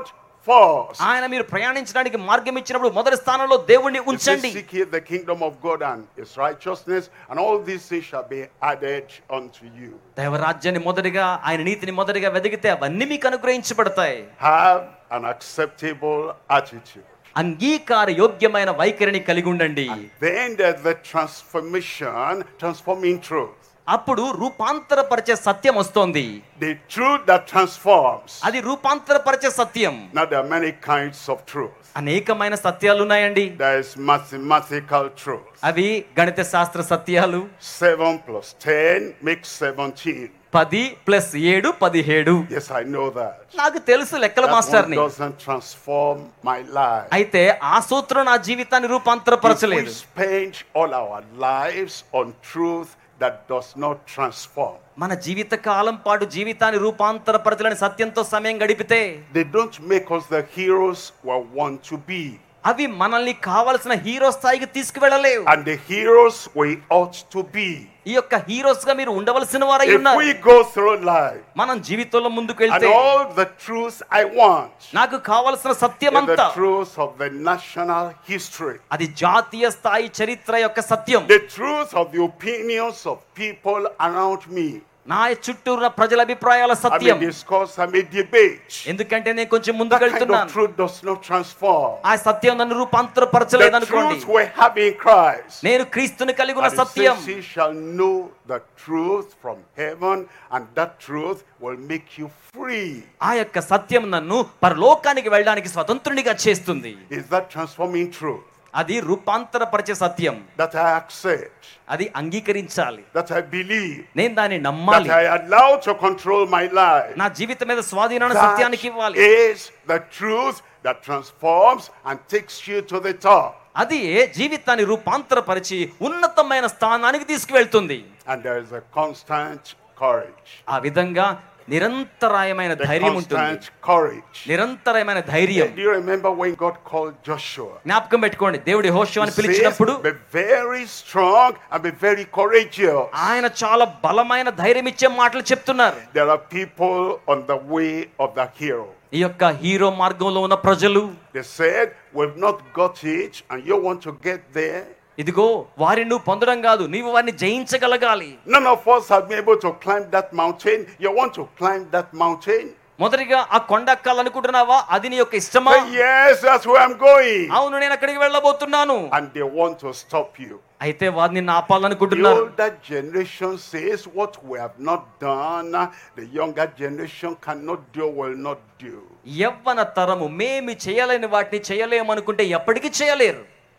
first. ఆయన మీరు ప్రయాణించడానికి మార్గం ఇచ్చినప్పుడు మొదటి స్థానంలో దేవుణ్ణి He says, ఉంచండి. seek ye the kingdom of God and his righteousness, and all these things shall be added unto you. దైవరాజ్యాన్ని మొదటిగా, ఆయన నీతిని మొదటిగా వెదిగితే అవన్నీ మీకు అనుగ్రహించబడతాయి. Have an acceptable attitude. అంగీకార యోగ్యమైన వైఖరిని కలిగి ఉండండి. Then there's the transformation, transforming truth. అప్పుడు రూపాంతరపరిచే సత్యం వస్తోంది. The truth that transforms. అది రూపాంతరపరిచే సత్యం. Now there are many kinds of truth. అనేకమైన సత్యాలు ఉన్నాయండి. There is mathematical truth. అవి గణిత శాస్త్ర సత్యాలు. Seven plus ten makes seventeen. పది ప్లస్ ఏడు పదిహేడు. Yes, I know that. నాకు తెలుసు లెక్కల That మాస్టర్ని. one doesn't transform my life. అయితే ఆ సూత్రం నా జీవితాన్ని If రూపాంతరపరచలేదు. we spend all our lives on truth that does not transform, మన జీవిత కాలం పాటు జీవితాన్ని రూపాంతరపరచలేని సత్యంతో సమయం గడిపితే they don't make us the heroes we want to be. అవి మనల్ని కావలసిన హీరో స్థాయికి తీసుకువెళ్ళలేవు. And the heroes we ought to be. ఈ యొక్క హీరోస్ గా మీరు ఉండవలసిన వారై If ఉన్నారు. we go through life మనం జీవితంలో ముందుకు and వెళ్తే all the truth I want నాకు కావలసిన సత్యం is the అంతా truth of the national history, అది జాతీయ స్థాయి చరిత్ర యొక్క సత్యం. the truth of the opinions of people around me. నా చుట్టూ ఉన్న ప్రజల అభిప్రాయాల I Satyam. may discuss, I may debate. ఎందుకంటే నేను కొంచెం ముందుకు That kind of వెళ్తున్నాను. truth does not transform. ఆ సత్యం నన్ను రూపాంతరపరచలేదు The అనుకోండి. truth we have in Christ. నేను క్రీస్తుని కలిగి ఉన్న And it Satyam. says, ye shall know the truth from heaven, and that truth will make you free. ఆ యొక్క సత్యం నన్ను పరలోకానికి వెళ్ళడానికి స్వతంత్రునిగా చేస్తుంది. Is that transforming truth? అది రూపాంతరపరిచే సత్యం. That I accept, అది అంగీకరించాలి. that I believe, నేను దాన్ని that నమ్మాలి. I allow to control my life. నా జీవితం మీద స్వాధీనాన్ని That సత్యానికి ఇవ్వాలి. is the truth that transforms and takes you to the top. అది జీవితాన్ని రూపాంతరపరిచి ఉన్నతమైన స్థానానికి తీసుకువెళ్తుంది. And there is a constant courage. ఆ విధంగా నిరంతరాయమైన The ధైర్యం ఉంటుంది. constant courage. నిరంతరమైన ధైర్యం. Do you remember when God called Joshua? జ్ఞాపకం పెట్టుకోండి, దేవుడి He యెహోషువను says, పిలిచినప్పుడు be very strong and be very courageous. ఆయన చాలా బలమైన ధైర్యం ఇచ్చే మాటలు చెప్తున్నారు. There are people on the way of the hero. ఈ యొక్క హీరో మార్గంలో ఉన్న ప్రజలు They said, we've not got it and you want to get there. ఇదిగో వారిని నువ్వు పొందడం కాదు, నీవు వారిని జయించగలగాలి. None of us have been able to climb that mountain. You want to climb that mountain? మొదటిగా ఆ కొండ ఎక్కాలనుకుంటున్నావా? అది నీ యొక్క ఇష్టమా? Say, yes, that's where I'm going. అవును, నేను అక్కడికి వెళ్ళబోతున్నాను. And they want to stop you. అయితే వారిని The ఆపాలనుకుంటున్నారు. older generation says, what we have not done, the younger generation cannot do, will not do. యవ్వన తరము మేమి చేయలేని వాటిని చేయలేమనుకుంటే ఎప్పటికీ చేయలేరు.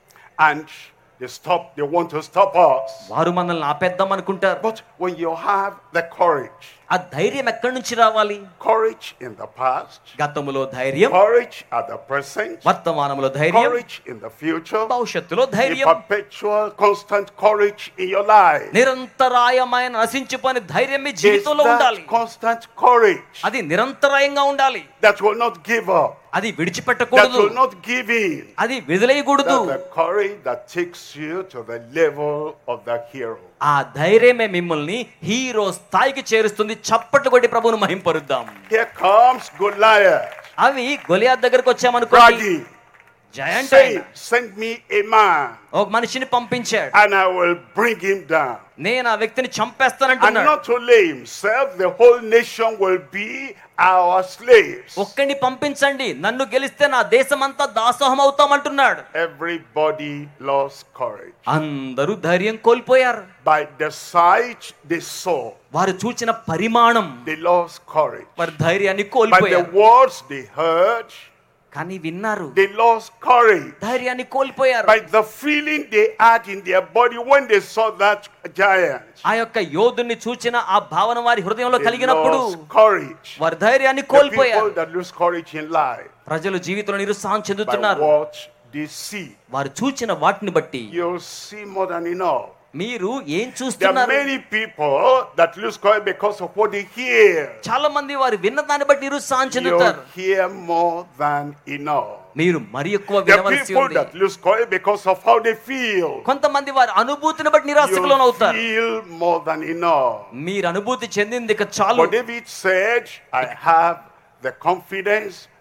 And they stop, they want to stop us. వారు మనల్ని ఆపేద్దాం అనుకుంటారు. But when you have the courage, ఆ ధైర్యం ఎక్కడి నుంచి రావాలి? courage in the past, గతములో ధైర్యం, courage at the present, వర్తమానంలో ధైర్యం, courage in the future, భవిష్యత్తులో a ధైర్యం, perpetual, constant courage in your life. నిరంతరాయమైన నశించిపోని ధైర్యం మీ Is జీవితంలో ఉండాలి. that constant courage అది నిరంతరాయంగా ఉండాలి. that will not give up, అది that విడిచిపెట్టకూడదు, will not give in. అది విదిలేయకూడదు. That's the courage that takes you to the level of the hero. ఆ ధైర్యమే మిమ్మల్ని హీరో స్థాయికి చేరుస్తుంది. చప్పట్లు కొట్టి ప్రభువును మహింపరుద్దాం. Here comes Goliath, అవి గొలియాత్ దగ్గరకు వచ్చామనుకోండి, bragging, giant saying, send me a man ఒక మనిషిని పంపించాడు, and I will bring him down. నేను ఆ వ్యక్తిని And చంపేస్తానంటున్నాడు. not only himself, the whole nation will be our slaves. ఒక్కడిని పంపించండి, నన్ను గెలిస్తే నా దేశం అంతా దాసోహం అవుతామంటున్నాడు. Everybody lost courage. అందరూ ధైర్యం కోల్పోయారు. By the sight they saw, వారు చూచిన పరిమాణం they lost courage. వారి ధైర్యాన్ని By the కోల్పోయారు. words they heard, కానీ విన్నారు, they lost courage. ధైర్యాన్ని కోల్పోయారు. By the feeling they had in their body when they saw that giant, ఆ యొక్క యోధుని చూచిన ఆ భావన వారి హృదయంలో they కలిగినప్పుడు lost courage. వారి ధైర్యాన్ని The people కోల్పోయారు. that lose courage in life, ప్రజలు జీవితంలో నిరుత్సాహం by చెందుతున్నారు. what they see, వారు చూచిన వాటిని బట్టి you'll see more than enough. మీరు ఏం There are చూస్తున్నారు? many people that lose courage because of what they hear. చాలా మంది వారు విన్న దాన్ని బట్టి నిరుత్సాహం You చెందుతారు. hear more than enough. మీరు మరి ఎక్కువ There are వినవలసి people ఉంది. that lose courage because of how they feel. కొంతమంది వారి అనుభూతిని బట్టి నిరాశకు You లోనవుతారు. feel more than enough. మీరు అనుభూతి చెందింది ఇక చాలు. But David said, I have the confidence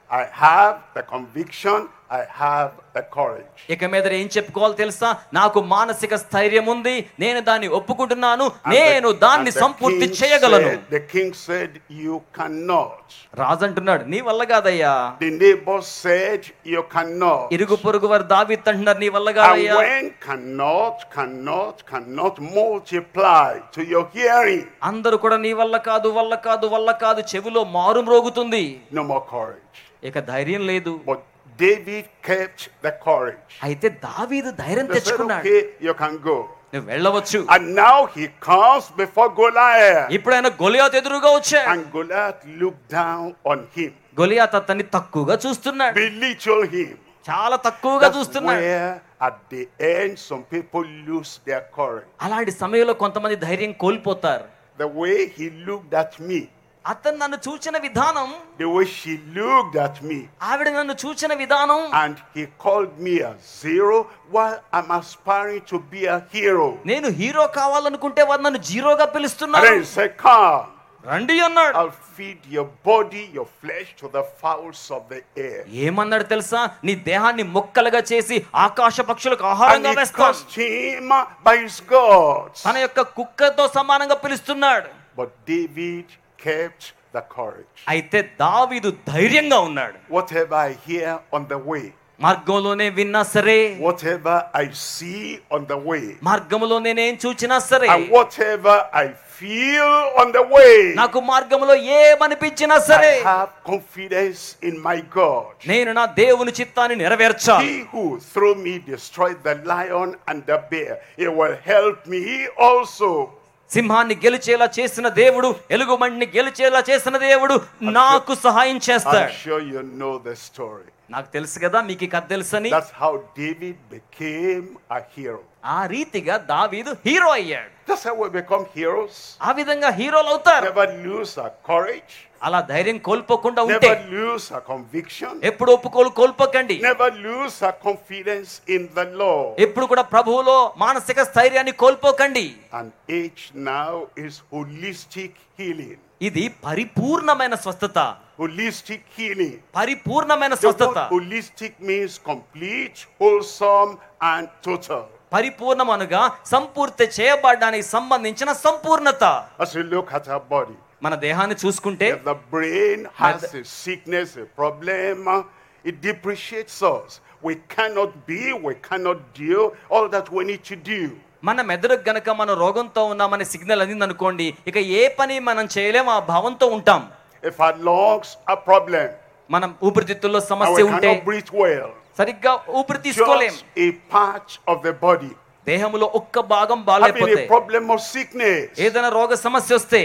I have the conviction, I have the courage. ఇక మీద ఏం చెప్పుకోవాలి తెలుసా? నాకు మానసిక స్థైర్యం ఉంది, నేను దాన్ని ఒప్పుకుంటున్నాను, And నేను the- దాన్ని and the సంపూర్తి king చేయగలను. said- The king said, you cannot. రాజు అంటున్నాడు, నీ వల్ల కాదయ్యా. The neighbor said, you cannot. ఇరుగు పొరుగు వారు దావీదు అంటున్నారు, నీ వల్ల And కాదయ్యా. when cannot, cannot, cannot multiply to your hearing, అందరూ కూడా నీ వల్ల కాదు, వల్ల కాదు, వల్ల కాదు చెవిలో మారు మ్రోగుతుంది. no more courage. ఇక ధైర్యం లేదు. But David kept the courage. అయితే దావీదు ధైర్యం They said, తెచ్చుకున్నాడు. okay, you can go. నువ్వు వెళ్ళవచ్చు. And now he comes before Goliath. ఇప్పుడు ఆయన గొలియాతు ఎదురుగా వచ్చాడు. And Goliath looked down on him, గొలియాతు అతన్ని తక్కువగా చూస్తున్నాడు, belittle him. చాలా తక్కువగా That's చూస్తున్నాడు. where at the end some people lose their courage. అలాంటి సమయంలో కొంతమంది ధైర్యం కోల్పోతారు. The way he looked at me, అతను నన్ను చూచిన విధానం, the way she looked at me, ఆవిడ నన్ను చూచిన విధానం, and he called me a zero while I'm aspiring to be a hero. నేను హీరో కావాలనుకుంటే వారు నన్ను జీరోగా And పిలుస్తున్నారు. then he said, come, రండి అన్నాడు. I'll feed your body, your flesh to the fowls of the air. ఏమన్నాడు తెలుసా? నీ దేహాన్ని మొక్కలుగా చేసి ఆకాశ పక్షులకు And ఆహారంగా he వేస్తాను. cursed him by his gods. తన యొక్క కుక్కతో సమానంగా పిలుస్తున్నాడు. But David kept the courage. అయితే దావీదు ధైర్యంగా ఉన్నాడు. Whatever I hear on the way, మార్గంలోనే విన్నా సరే, whatever I see on the way, మార్గంలో నేనేం చూచినా సరే, and whatever I feel on the way, నాకు మార్గంలో ఏమనిపించినా సరే, I have confidence in my God. నేను నా దేవుని చిత్తాన్ని నెరవేర్చాలి. He who through me destroyed the lion and the bear, he will help me also. సింహాన్ని గెలిచేలా చేసిన దేవుడు, ఎలుగుబంటిని గెలిచేలా చేసిన దేవుడు నాకు సహాయం I'm చేస్తాడు. sure you know the story. నాకు తెలుసు కదా, మీకు ఈ కథ తెలుసని. That's how David became a hero. ఆ రీతిగా దావీదు హీరో అయ్యాడు. That's how we become heroes. ఆ విధంగా హీరోలు అవుతారు. Never lose our courage. అలా ధైర్యం కోల్పోకుండా ఉంటే, Never lose our conviction. ఎప్పుడు ఒప్పుకోలు కోల్పోకండి. Never lose our confidence in the Lord. ఎప్పుడు కూడా ప్రభువులో మానసిక స్థైర్యాన్ని కోల్పోకండి. And age now is holistic healing. ఇది పరిపూర్ణమైన స్వస్థత. Holistic healing. పరిపూర్ణమైన The స్వస్థత. word holistic means complete, wholesome, and total. పరిపూర్ణం అనగా సంపూర్తి చేయబడడానికి సంబంధించిన సంపూర్ణత. As we look at our body, మన దేహాన్ని చూసుకుంటే, if the brain has a sickness, a problem, it depreciates us. We cannot be, we cannot do all that we need to do. మన మెదడుకు గనక మన రోగంతో ఉన్నామనే సిగ్నల్ అందింది అనుకోండి, ఇక ఏ పని మనం చేయలేం, ఆ భావంతో ఉంటాం. If our lungs are problem, మనం ఊపిరితిత్తుల్లో and సమస్య we ఉంటే cannot breathe well, సరిగ్గా ఊపిరి తీసుకోలేం. just a part of the body దేహంలో ఒక్క భాగం having బాగాలేకపోతే, a problem of sickness ఏదైనా రోగ సమస్య వస్తే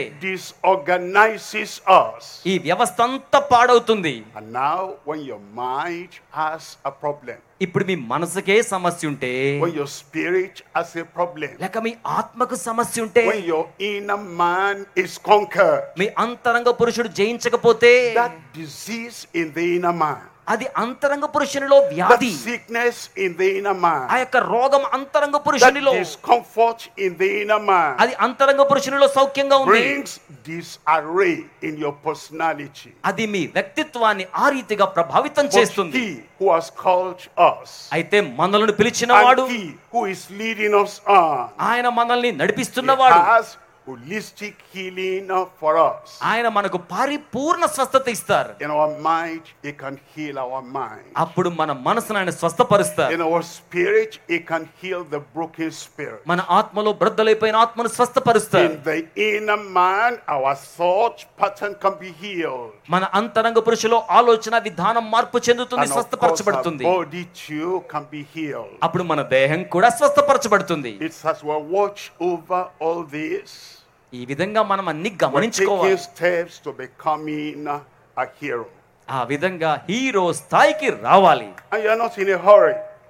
disorganizes us. ఈ వ్యవస్థ అంతా పాడవుతుంది. And now when your mind has a problem, ఇప్పుడు మీ మనసుకే సమస్య ఉంటే, when your spirit has a problem, లేక మీ ఆత్మకు సమస్య ఉంటే, when your inner man is conquered, మీ అంతరంగ పురుషుడు జయించకపోతే, that disease in the inner man, అది అంతరంగ పురుషునిలో that వ్యాధి, sickness in the inner ఆ man, యొక్క రోగం అంతరంగ that పురుషునిలో, discomfort in the inner man అది అంతరంగ పురుషునిలో సౌఖ్యంగా ఉంది. brings disarray in your personality. అది మీ వ్యక్తిత్వాన్ని ఆ రీతిగా ప్రభావితం But చేస్తుంది. he who has called us, అయితే మనల్ని పిలిచిన వాడు, and he who is leading us on, ఆయన మనల్ని he నడిపిస్తున్నవాడు, has holistic healing for us. ఆయన మనకు పరిపూర్ణ స్వస్థత ఇస్తారు. In our mind, he can heal our mind. అప్పుడు మన మనసును ఆయన స్వస్థపరుస్తారు. In our spirit, he can heal the broken spirit. మన ఆత్మలో బ్రద్దలైపోయిన ఆత్మను స్వస్థపరుస్తారు. In the inner man, our thought pattern can be healed. మన అంతరంగ పురుషులో ఆలోచన విధానం మార్పు చెందుతుంది, And of course, our స్వస్థపరచబడుతుంది. body too can be healed. అప్పుడు మన దేహం కూడా స్వస్థపరచబడుతుంది. It's as we watch over all this, ఈ విధంగా మనం అన్ని we're గమనించుకోవాలి. taking steps to becoming a hero. ఆ విధంగా హీరో స్థాయికి రావాలి. And you're not in a hurry.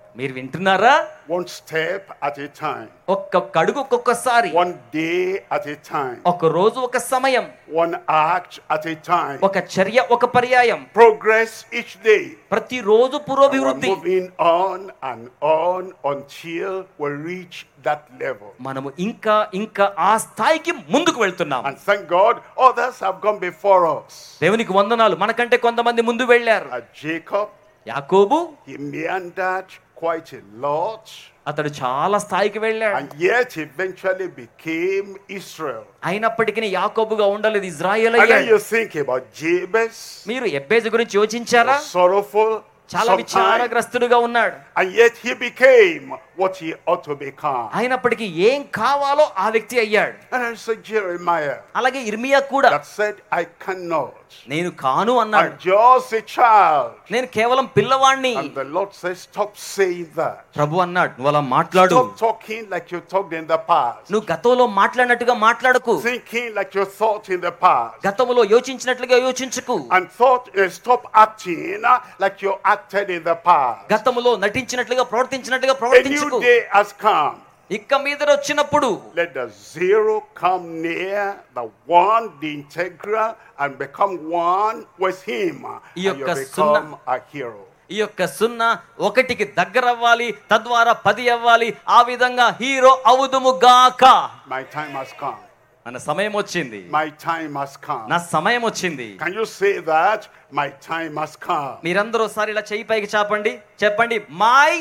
మీరు వింటున్నారా? One step at a time. ఒక్కొక్క అడుగు ఒక్కొక్కసారి, One day at a time. ఒక రోజు ఒక సమయం, One act at a time. ఒక చర్య ఒక పర్యాయం, Progress each day. ప్రతిరోజు We're పురోభివృద్ధి. moving on and on until we reach that level. మనము ఇంకా ఇంకా ఆ స్థాయికి ముందుకు వెళ్తున్నాం. And thank God, others have gone before us. దేవునికి వందనాలు, మనకంటే కొంతమంది ముందు వెళ్ళారు. Uh, Jacob, యాకోబు, he meandered quite a lot, అతడు చాలా స్థాయికి వెళ్ళాడు. and yet eventually became Israel. అయినప్పటికీ యాకోబుగా ఉండలేదు, ఇజ్రాయేల్ And then అయ్యాడు. you think about Jabez, మీరు ఎబ్బేజు గురించి యోచించారా? was sorrowful చాలా sometimes, విచారగ్రస్తుడుగా ఉన్నాడు. and yet he became what he ought to become. అయినప్పటికీ ఏం కావాలో ఆ వ్యక్తి అయ్యాడు. And there's a Jeremiah అలాగే ఇర్మియా కూడా, that said, I cannot. నేను కాను అన్నాడు. I'm just a child. నేను కేవలం పిల్లవాణ్ణి. And the Lord says, stop saying that. ప్రభు అన్నాడు, నువ్వు అలా మాట్లాడు. Stop talking like you talked in the past. నువ్వు గతంలో మాట్లాడినట్టుగా మాట్లాడకు. Thinking like you thought in the past. గతంలో యోచించినట్లుగా యోచించుకు. And thought, uh, stop acting uh, like you acted in the past. గతంలో నటించినట్లుగా ప్రవర్తించినట్లుగా A ప్రవర్తించుకు. new day has come. ఇక్క మీద వచ్చినప్పుడు Let the zero come near the one, the integral, and become one with him. And you become a hero. ఈ యొక్క సున్నా ఒకటికి దగ్గర అవ్వాలి, తద్వారా పది అవ్వాలి. ఆ విధంగా హీరో అవుదుము గాక. My time has come. మన సమయం వచ్చింది. My time has come. నా సమయం వచ్చింది. Can you say that? My time has come. మీరందరూ ఒకసారి ఇలా చెయ్యి పైకి చాపండి, చెప్పండి, my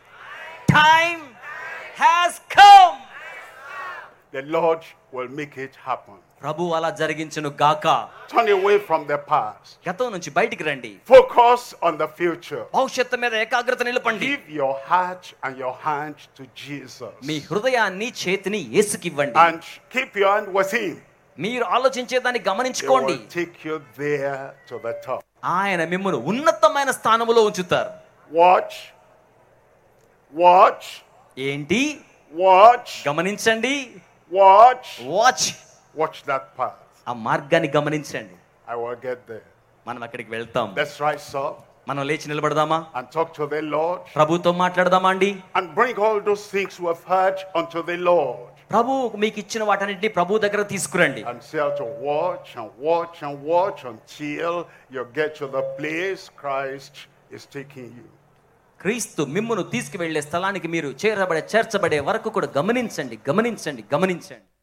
time has come. The Lord will make it happen. ప్రభు అలా జరిగించును గాక. Turn away from the past. గతం నుంచి బయటికి రండి. Focus on the future. భవిష్యత్తు మీద ఏకాగ్రత నిలపండి. Give your heart and your hand to Jesus. మీ హృదయాన్ని చేతిని యేసుకి ఇవ్వండి. And keep your hand with him. మీరు ఆలోచించేదాన్ని He గమనించుకోండి. will take you there to the top. ఆయన మిమ్మల్ని ఉన్నతమైన స్థానములో ఉంచుతారు. Watch. Watch. ఏంటి? Watch. గమనించండి. Watch. Watch. Watch that path. ఆ మార్గాన్ని గమనించండి. I will get there. మనం అక్కడికి వెళ్తాం. Let's rise up మనం లేచి నిలబడదామా? and talk to the Lord. ప్రభుతో మాట్లాడదామా అండి? And bring all those things we've heard unto the Lord. ప్రభు మీకు ఇచ్చిన వాటన్నిటిని ప్రభు దగ్గర తీసుకురండి. And say how to watch and watch and watch until you get to the place Christ is taking you. క్రీస్తు మిమ్మును తీసుకువెళ్లే స్థలానికి మీరు చేరబడే చేర్చబడే వరకు కూడా గమనించండి, గమనించండి, గమనించండి.